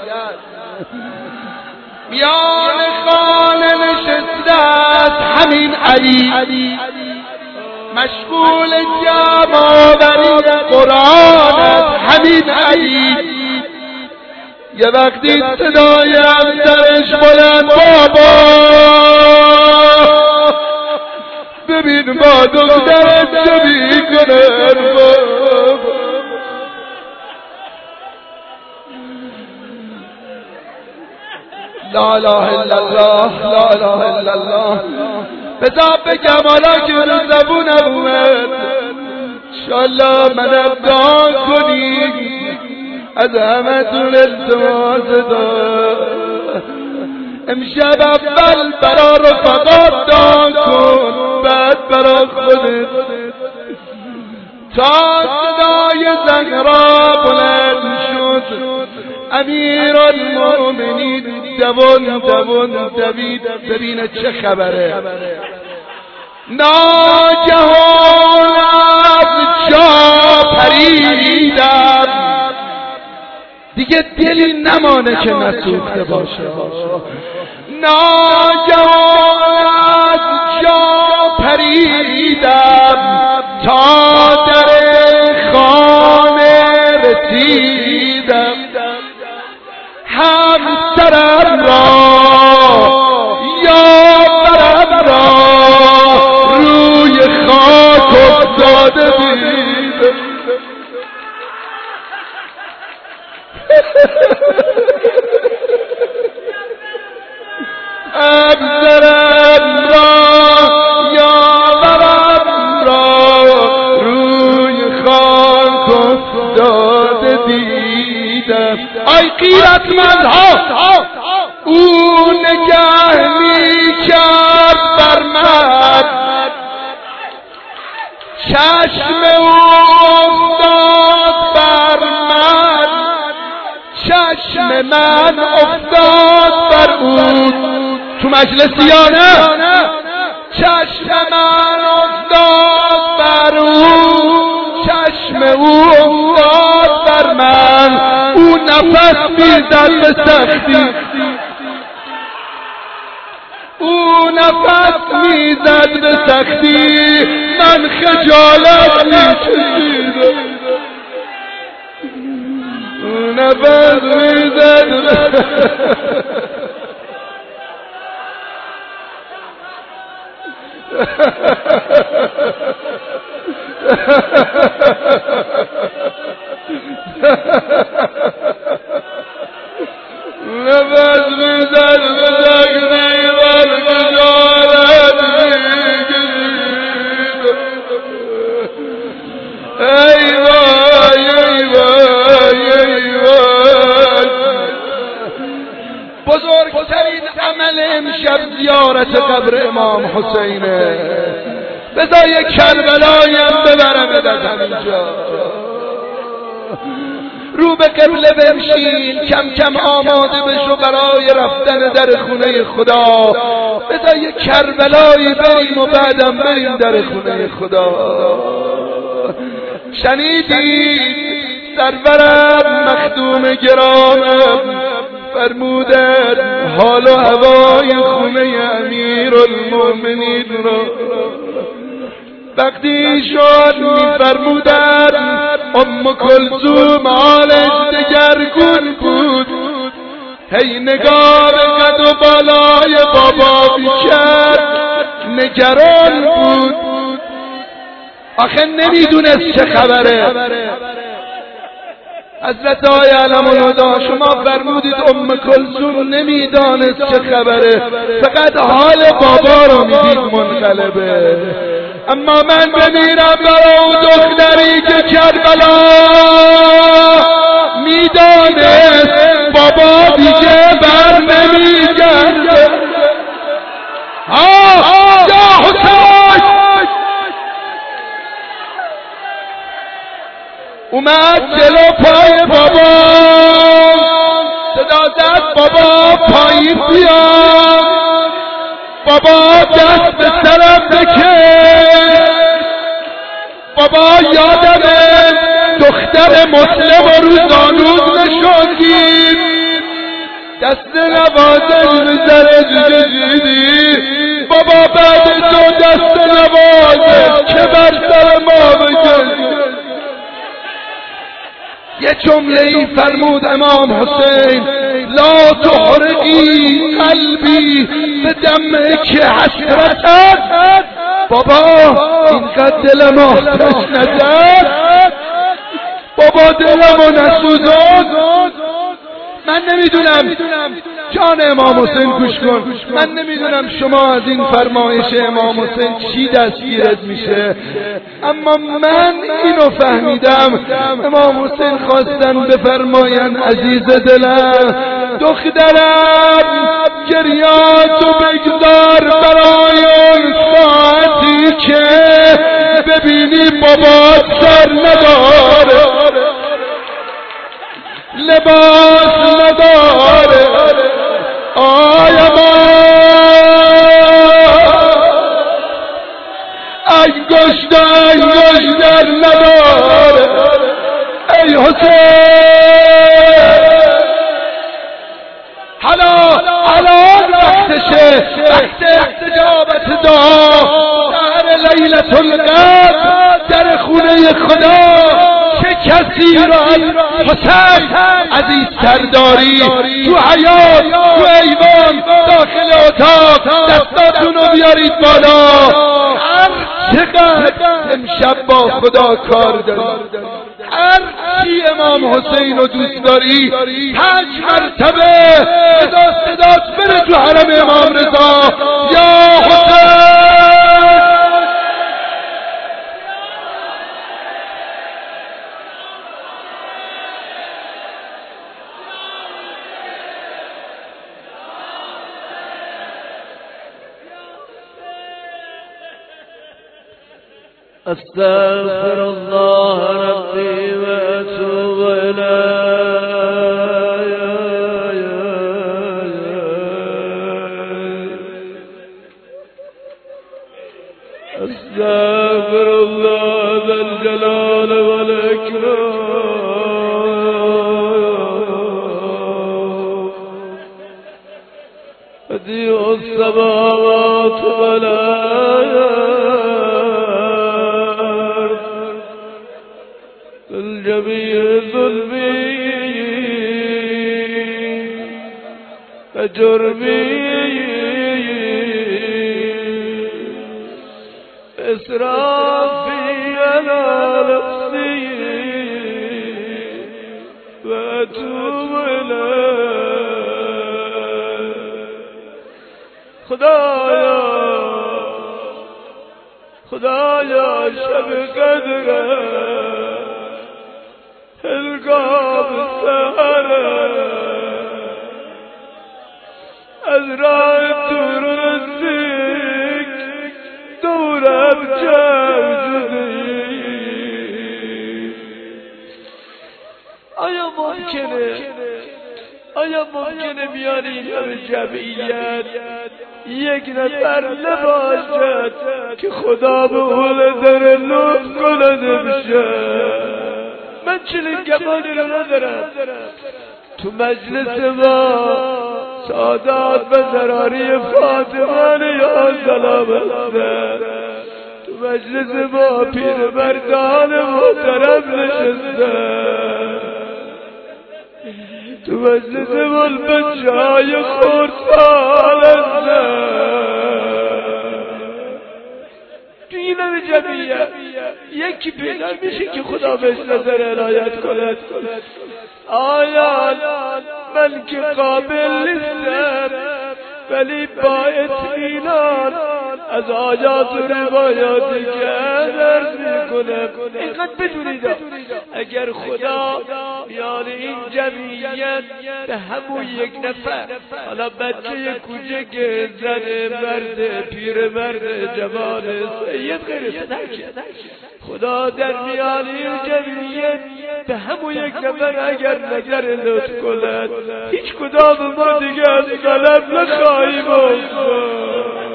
میان خانه نشسته است همین علی، مشغول جمع آوری قرآن است همین علی. یه وقتی صدای افسرش بلند بابا ببین با دخترت چه میکنه. لا اله الا الله، لا اله الا الله. بذار بگم حالا که رو زبونم اومد، انشالله منم دعا کنی، از همه تون التماس دار. امشب اول برا رفقات دعا کن، بعد برا خودت، تا صدای زهرا بلند شد امیرالمومنین دوان دوید ببینه چه خبره. ناگهان از جا پریدم، دیگه دلی نمانه که نسوخته باشه. ناگهان از جا پریدم تا در خانه رسیدم، همسرم را یاورم را روی خاک افتاده دیدم. همسرم را یاورم را روی خاک افتاده دیدم. ای غیرتمندها، او نگه می کرد بر من، چشم او افتاد بر من، چشم من افتاد بر او. تو مجلسیانه چشم من افتاد بر او، چشم او افتاد بر من. او نفس میزد به سختی، او نفس میزد به سختی، من خجالت میکشیدم. او نفس میزد نفس میزد به سختی، من خجالت ای وای ای وای ای وای. بزرگترین عمل امشب زیارت قبر امام حسینه. بذار یک کربلایم ببرم از همینجا. رو به قبله بنشین، کم کم آماده بشو برای رفتن در خونه خدا. بذار یک کربلایی بریم و بعدم بریم در خونه خدا. شنیدید سرورم مخدوم گرامم فرمودن حال و هوای خونه امیرالمومنین را وقتی شد می‌فرمودن ام کلثوم حالش دگرگون بود. هی نگاه قد و بالای بابا بیکرد نگران بود. آخه نمیدونست چه خبره. حضرت آقای علم الهدی شما فرمودید ام کلثوم نمیدانست چه خبره، فقط حال بابا رو میدید منقلبه. اما من بمیرم برای اون دختری که کربلا میدانست بابا دیگه بر نمیگرده. یا حسین اومد جلو پای بابا، صدا زد بابا پایین بیا. بابا دست به سرم بکش. بابا یادمه دختر مسلم رو زانوت نشوندید، دست نوازش به سرش کشیدی. بابا بعد تو دست نوازش که بر سر ما بکشید. یه جمله ای فرمود امام حسین لا تحرقی قلبی به دمک حسرتت. بابا اینقدر دلم آتش نزد، بابا دلمو نسوزان. من نمیدونم جان امام حسین گوش کن، من نمیدونم شما از این فرمایش امام حسین چی دستگیرت میشه، اما من اینو فهمیدم امام حسین خواستن بفرماین عزیز دلم دخترم گریاتو بگذار برای اون ساعتی که ببینی بابات سر نداره، لباس نداره، آیا ما انگشت در نداره. ای حسین حالا وقتشه، وقت استجابت دعا در لیلة القدر در خونه خدا. چه کسی را حسین عزیزتر داری؟ تو حیاط، تو ایوان، داخل اتاق دستاتونو بیارید بالا. هر چقدر امشب با خدا کار داری، هر چی امام حسین رو دوست داری 5 مرتبه صدات بره تو حرم امام رضا. یا حسین استغفر الله ربي واتوب اليه. استغفر الله ذا الجلال والاكرام بديع السماوات والارض الجميع ظلمي فجرمي إسرافي على نفسي وأتوب إليك. خدایا شب قدره آیا ممکنه میان این همه جمعیت یک نفر نباشد که خدا به اون داره لطف کنه بشه؟ من چنین گمانی رو ندارم. تو مجلس ما سادات و زراری فاطمه علیها السلام هستن، تو مجلس ما پیرمردان محترم نشستن، تو مجلس ما بچه‌های خردسال هستن. تو این همه جمعیت یکی پیدا میشه که خدا بهش نظر عنایت کند. آیا من که قابل نیستم ولی با اطمینان از آیات و روایاتی که عرض میکنم اینقدر بدونید اگر خدا میان این جمعیت به همون یک نفر، حالا بچه کوچک، زن، مرد، پیر مرد، جوان، سید، غیر خدا در میان این جمعیت به همون یک نفر اگر نظر لطف کند هیچ کدام ما دیگه از غلب نخواهیم افتاد.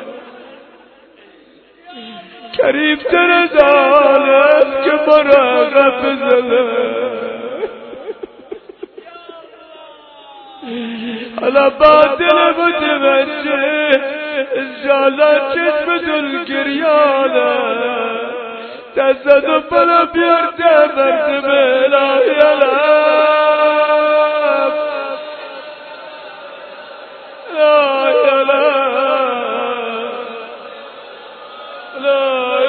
کریم‌تر از عالم که ما را عقب بزنه. حالا باطل متوجه انشاءالله چشم دل گریانه دست و پلا بیارده مرتبه الهی علم الهی علم الهی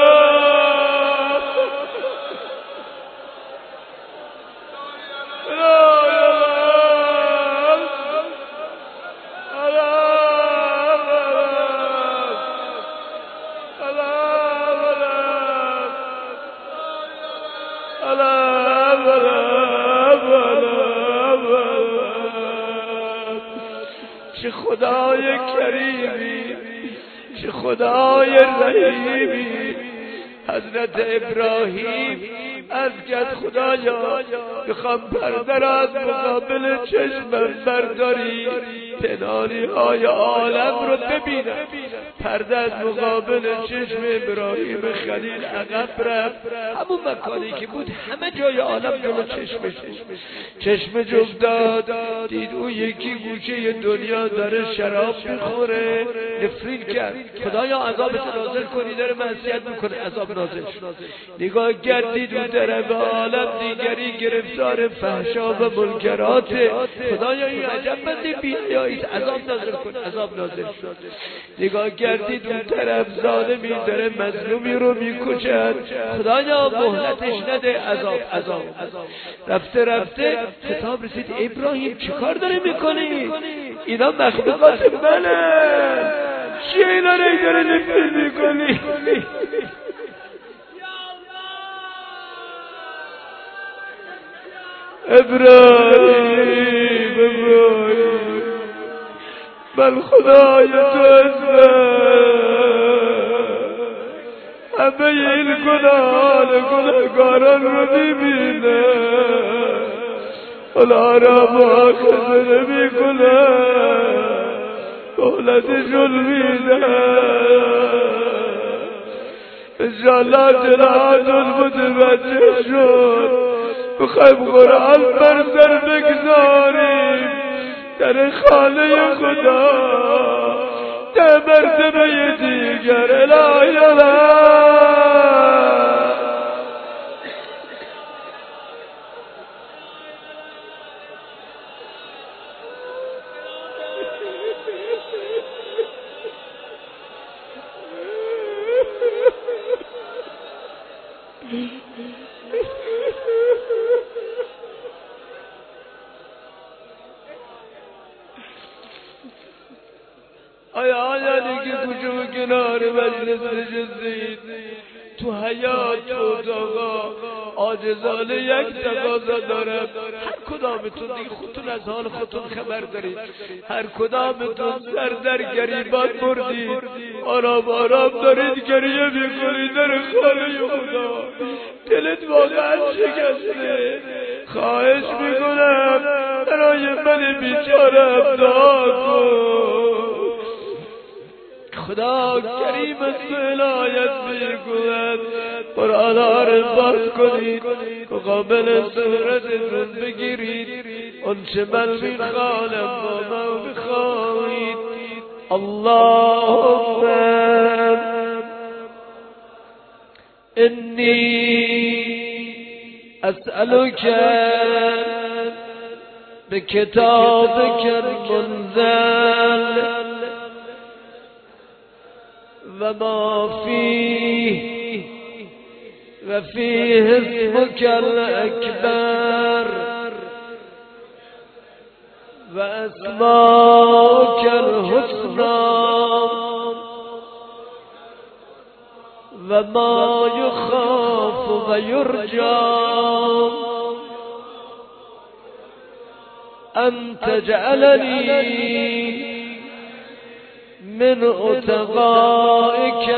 چه خدای کریمی، چه خدای رحیمی. حضرت ابراهیم از کرد خدایا میخوام پرده را از مقابل چشمم برداری، پنهانی های عالم رو ببینم. پرده از مقابل چشم ابراهیم خلیل عقب رفت، همون مکانی که بود همه جای عالم جلو چشمش بود. چشم جفت داد، دید اون یکی گوشه دنیا داره شراب میخوره، نفرین کرد. خدایا عذابت نازل کنی، داره معصیت میکنه، عذاب نازل شد. نگاه گردید اون طرف عالم دیگری گرفتار فحشا و منکرات. خدایا این عجب بنده بی‌حیاییست، عذاب نازل کن، عذاب نازل شد. نگاه گردید اون طرف ظالمی داره مظلومی رو میکشد. خدایا مهلتش نده، عذاب. رفته رفته خطاب رسید ابراهیم چیکار داره میکنی؟ اینا مخلوقات منه، چیه اینا رو داره نفرین میکنی؟ ابراهیم من خدای تو همه این گناهگاران رو میبینه، حالا را مؤاخذه نمیکنه، مهلتشون میده. انشاءالله جلالتون متوجه شد. بخوایم قرآن بر سر بگذاریم در خانه خدا، در مرتبه دیگر الهی آیا دیگه گوشه و کنار مجلس نشستید، تو حیات اتاقا عاجزانه یک تقاضا دارم. هر کدامتون دیگه خودتون از حال خودتون خبر دارید، هر کدامتون سر در گریبان بردید، آرام دارید گریه میکنید در خانه خدا، دلت واقعا شکسته. خواهش میکنم برای من بیچاره دعا کن. خدا کریم از تو عنایت میکند. قرآن ها رو باز کنید، مقابل صورتتون بگیرید، آنچه من میخوانم با من بخواهید. اللهم انی اسألك بكتابك المنزل وما فيه وفيه اسمك الأكبر وأسماؤك الحسنى وما يخاف ويرجى أن تجعلني من أتقائك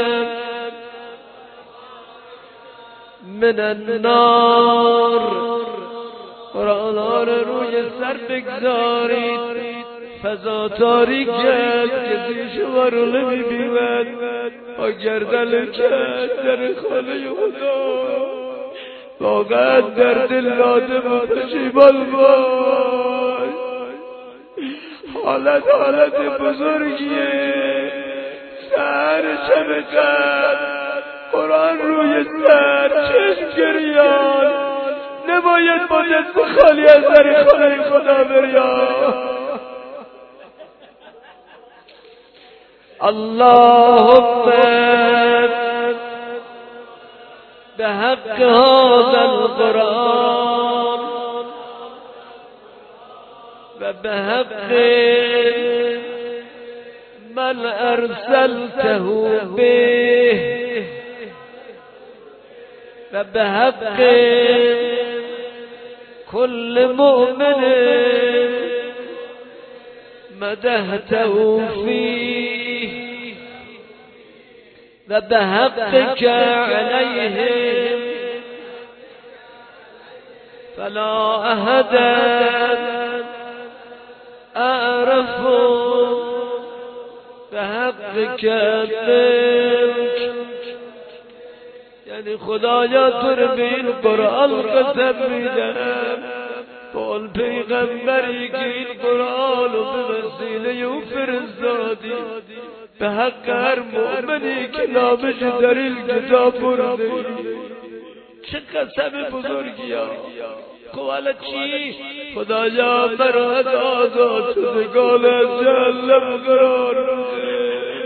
من النار. قرآن ها روی سر بگذارید. فضا تاریک است، کسی شما رو نمی‌بیند. با گردن کش در خانه خدا واقعا در دل نادم و پشیمان باش. حالت بزرگیه. سهر شب قدر قرآن روی سر، چشم گریان. نباید با دست خالی از در خانه خدا بریم. اللهم بحق هذا القرآن وبحق من أرسلته به وبحق كل مؤمن مدحته فيه وبحقك عليهم فلا أحد أعرف بحقك منك. یعنی خدایا تو رو به این قرآن قسم میدم، با اون پیغمبری که این قرآن رو به وسیله او فرستادی، به حق هر مؤمنی که نامش در این کتاب برده. چه قسم بزرگی ها. خب حالا چی؟ خدایا مرا از آزاد شدگان از جهنم قرار بده.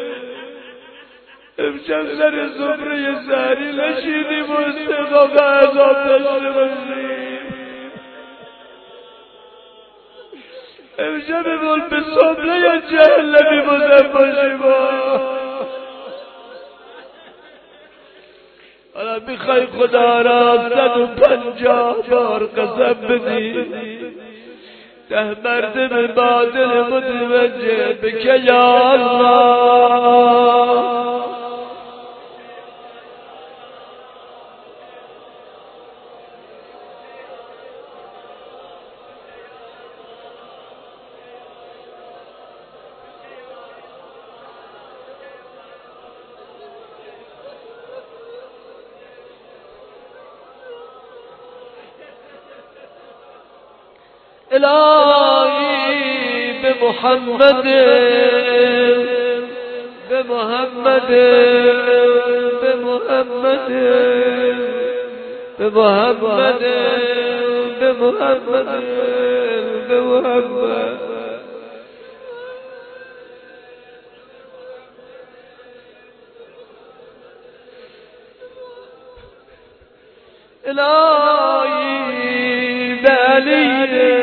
امشب سر زمره سهری نشیدیم و استقاق عذاب داشته باشیم. امشب بول به صبره جهنمی بزن باشیم. حالا میخوای خدا را 150 بار قسم بدی، 10 مرتبه با دل متوجه بکه یا الله. الهی بمحمد بمحمد بمحمد بمحمد بمحمد بمحمد. الهی بعلی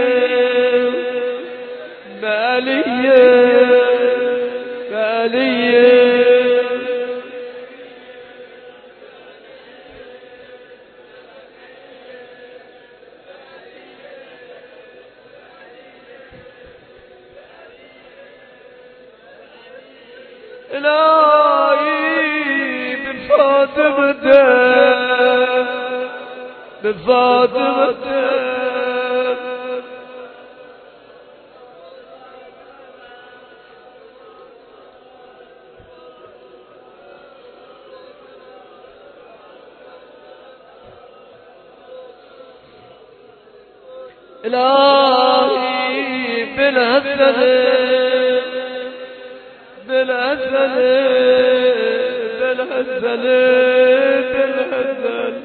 إلهي بفاطمة إلهي بالهزل بالهزل بالهزل بالهزل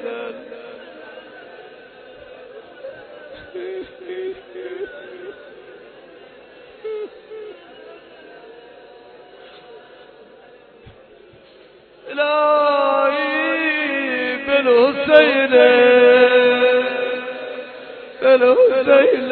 إلهي بالحسين بالحسين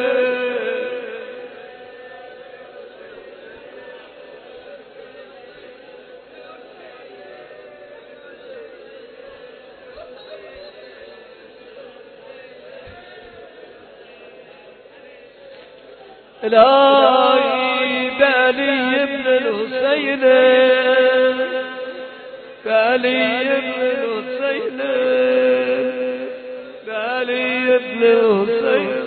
إلهي بعلي بن الحسين بعلي بن الحسين بعلي بن الحسين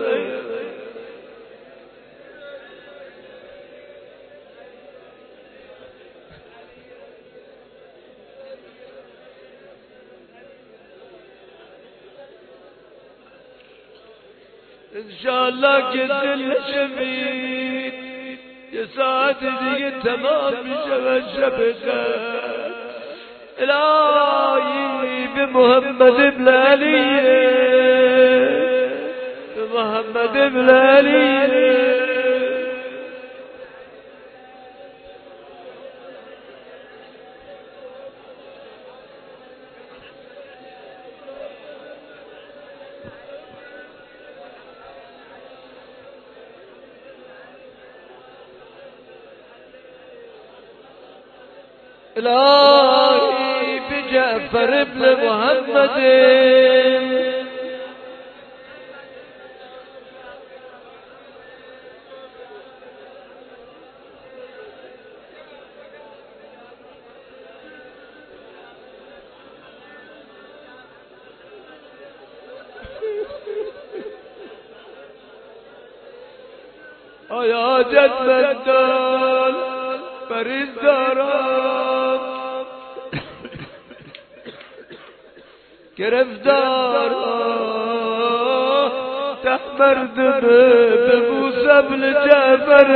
إن شاء الله كل شبيب يساعد دي تمام شبكة إلهي بمحمد بن علي بمحمد بن علي إلهي بجعفر بن محمد يا جد الدال فريد دارم گرفتار تحمرد ببوسه بن جعفر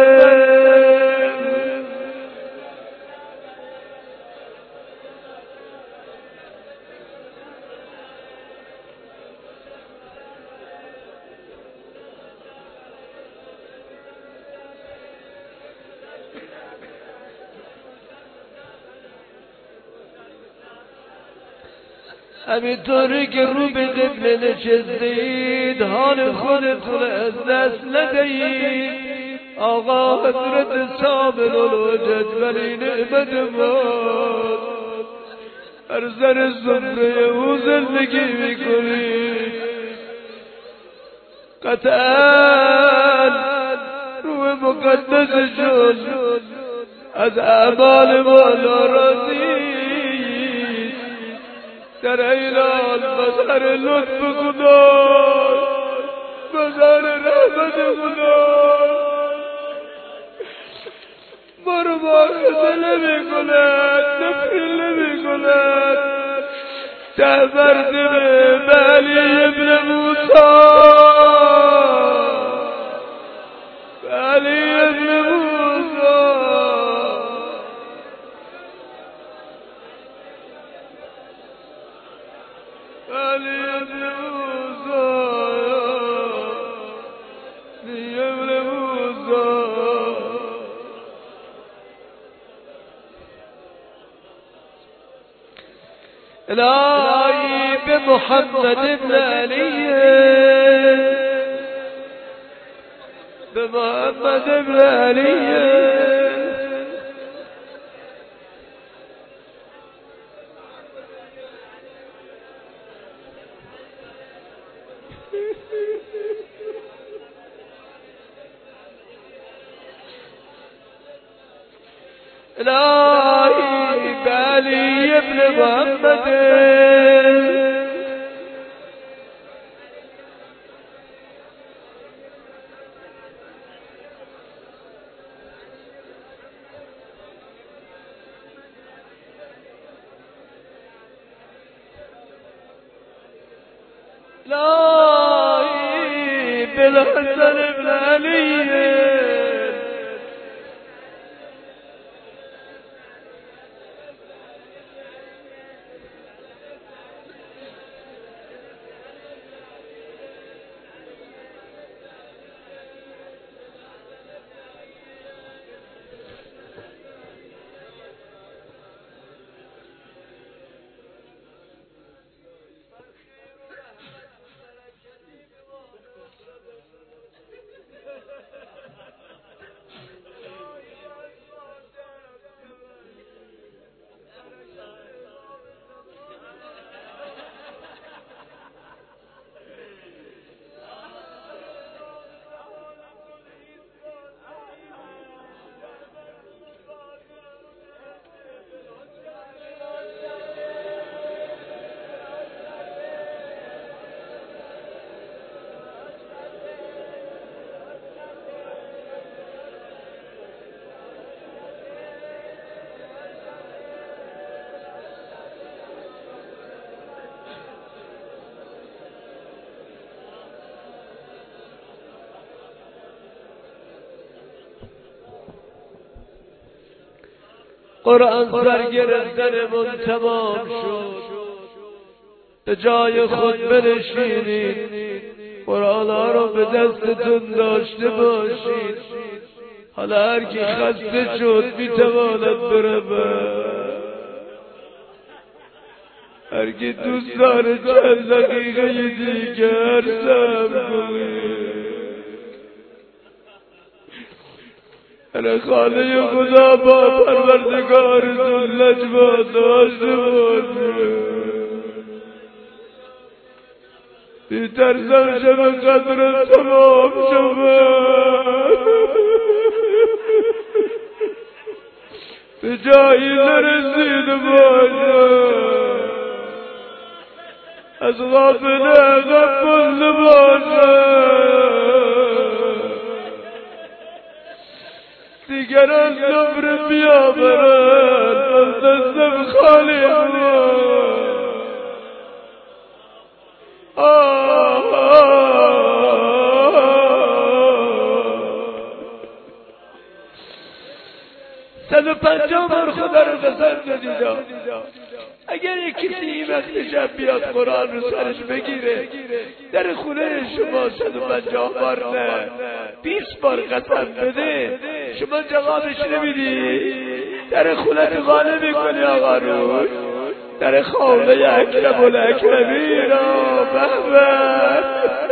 همینطوری که رو به قبله نشستید حال خودتون از دست ندهید آقا حضرت صابر الوجد ولی نعمت ماد هر سر سفره او زندگی میکنید قطعا روح مقدسشون از اعمال مولا راضی در اعلان مظهر لطف خدا مظهر رحمت خدا ما رو مؤاخذه نمی‌کند تفریح نمی‌کند تحمرد به علی ابن موسی علی ابن موسی علی ابن موسی علی ابن موسی الهی بمحمد بن علی بمحمد بن علی إلهي بعلي ابن محمد إلهي الحسن بن علي. قرآن سر گرفتنمون تمام شد، به جای خود بنشینید، قرآن ها رو به دستتون داشته باشید. حالا هر کی خسته شد میتواند برود، هر کی دوست داره چند دقیقه دیگر صبر کنید. خانه خدا با پروردگارتون لجبا داشته باشه. بی‌ترسم شب قدر تمام شود، به جایی نرسیده باشه، از غافله عقب مانده باشه. دیگران نمره بیاورن، از دستم خالی صد و 150 بار خدا رو قسم دادیدا. اگر یک کسی این وقت شب بیاد قرآن رو سرش بگیره، در خونه شما 150 بار نه 20 بار قسم بده، شما جوابش نمیدی؟ در خونه قانه میکنی آقا رو، در خانه اکرم الاکرمین. بهبه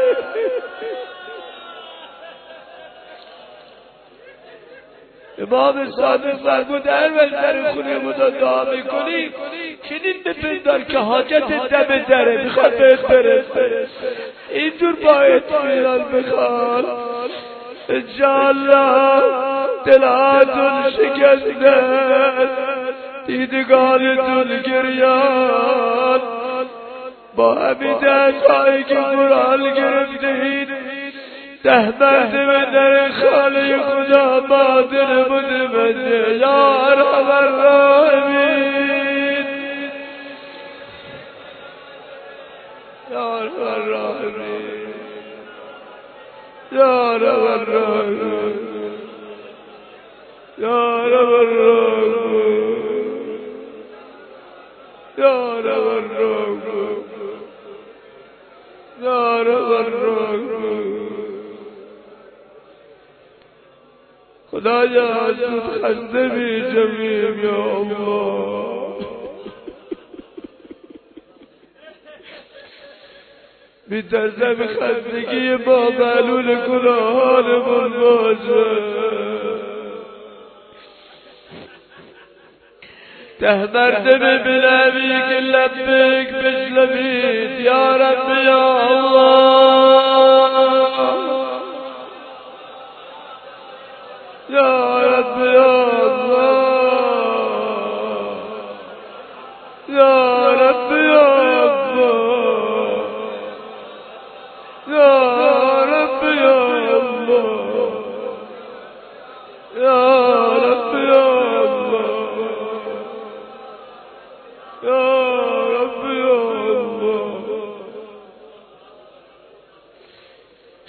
امام صادق فرمود هر وقت در خونه خدا دعا میکنی چنین بپندار که حاجت دم دره میخواد بهت برسه. اینجور با اطمینان بخوان، انشاءالله دلاتون شکسته، دیدگانتون گریان، با همین دستایی که قرآن گرفتید 10 مرتبه در خانه خدا مادرمون بده. یا ارحم الراحمین، یا ارحم الراحمین، یا ارحم الراحمین، یا ارحم الراحمین، یا ارحم الراحمین، یا ارحم الراحمین. خدایا زود خسته بی جمیم یا الله، بی ترسم خستگی با معلول گناهانمون باشه. 10 مرتبه بنوی که لبک بشنوید. یا رب یا الله، یا رب یا الله، یا رب یا الله، یا رب یا الله، یا رب یا الله، یا رب یا الله،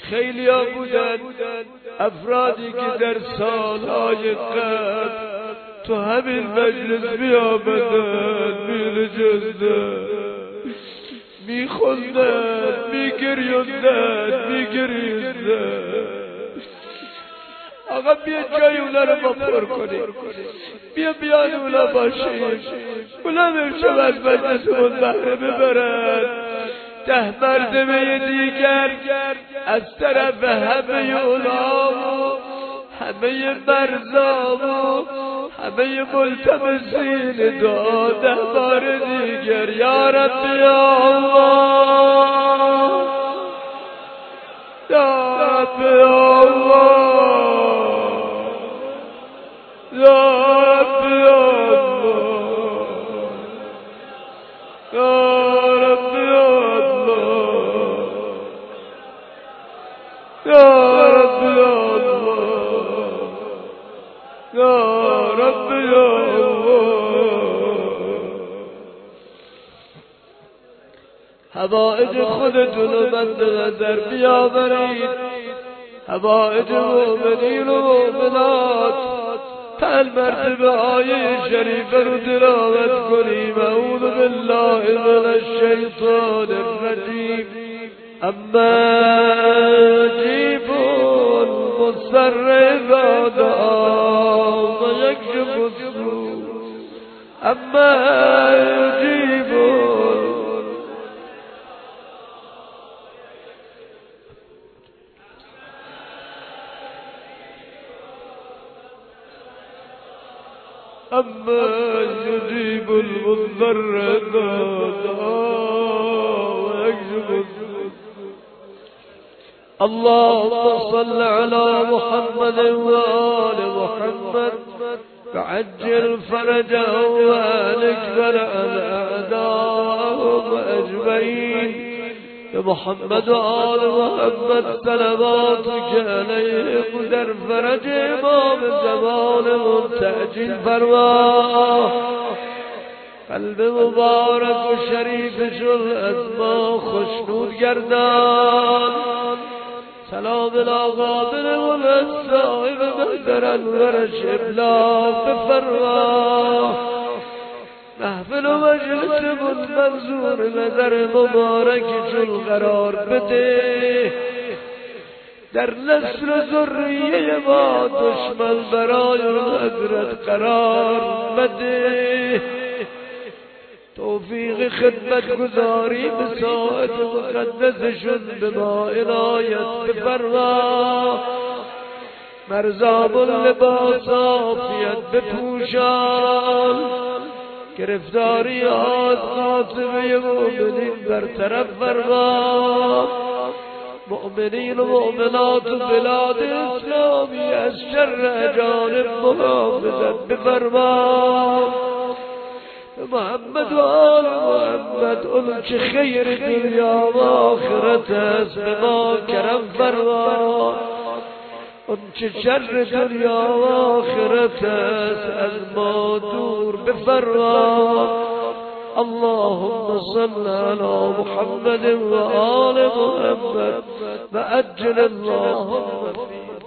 خیلی ها بودن افرادی که در سالهای قبل تو همین مجلس می آمدن، می نشستن، می خوندن، می گریوندن، می گریستن. آقا بیا جای اونا رو ما پر کنیم، بیا بیان اونا باشیم، اونا امشب از مجلسمون بهره ببرن. 10 مرتبه دیگر از طرف همه اونا و همه مرزا و همه ملتمسین دعا 10 بار دیگر یا رب یا الله، یا رب یا الله، یا رب یا الله، یا رب یا الله، یا رب یا الله، یا رب یا الله. حوائج خودتون رو مد نظر بیاورید، حوائج مؤمنین و مؤمنات. 5 مرتبه آیه شریفه رو تلاوت کنیم. اعوذ بالله من الشیطان الرجیم. اما یجیب المضطر اذا دعا ویکشف السوء. اما یجیب أما يجيب المضطر إذا دعاه ويكشف السوء. اللهم صل على محمد وآل محمد وعجل فرجه وأكبر عن أعدائهم أجمعين. يا محمد وآل محمد صلواتك عليهم در فرج امام زمانمون تعجیل فرما. قلب مبارک و شریفشون از ما خوشنود گردان. سلام القابل و الصائب بدر انورش ابلاغ بفرما. محفل و مجلسمون منظور نظر مبارکشون قرار بده. در نسل و ذریه ما دشمن برای حضرت قرار بده. توفیق خدمت گذاری به ساعت مقدسشون به ما عنایت بفرما. مرزاب اللباس عافیت بپوشان. گرفتاری از خاتمه مؤمنین برطرف فرما. مؤمنین و مؤمنات و بلاد اسلامی از شر اجانب محافظت بفرما. محمد و آل محمد اون چه خیر دنیا و آخرت است به ما کرم فرما. اون چه شر دنیا و آخرت است از ما دور بفرما. اللهم صل على محمد و آل محمد و عجل اللهم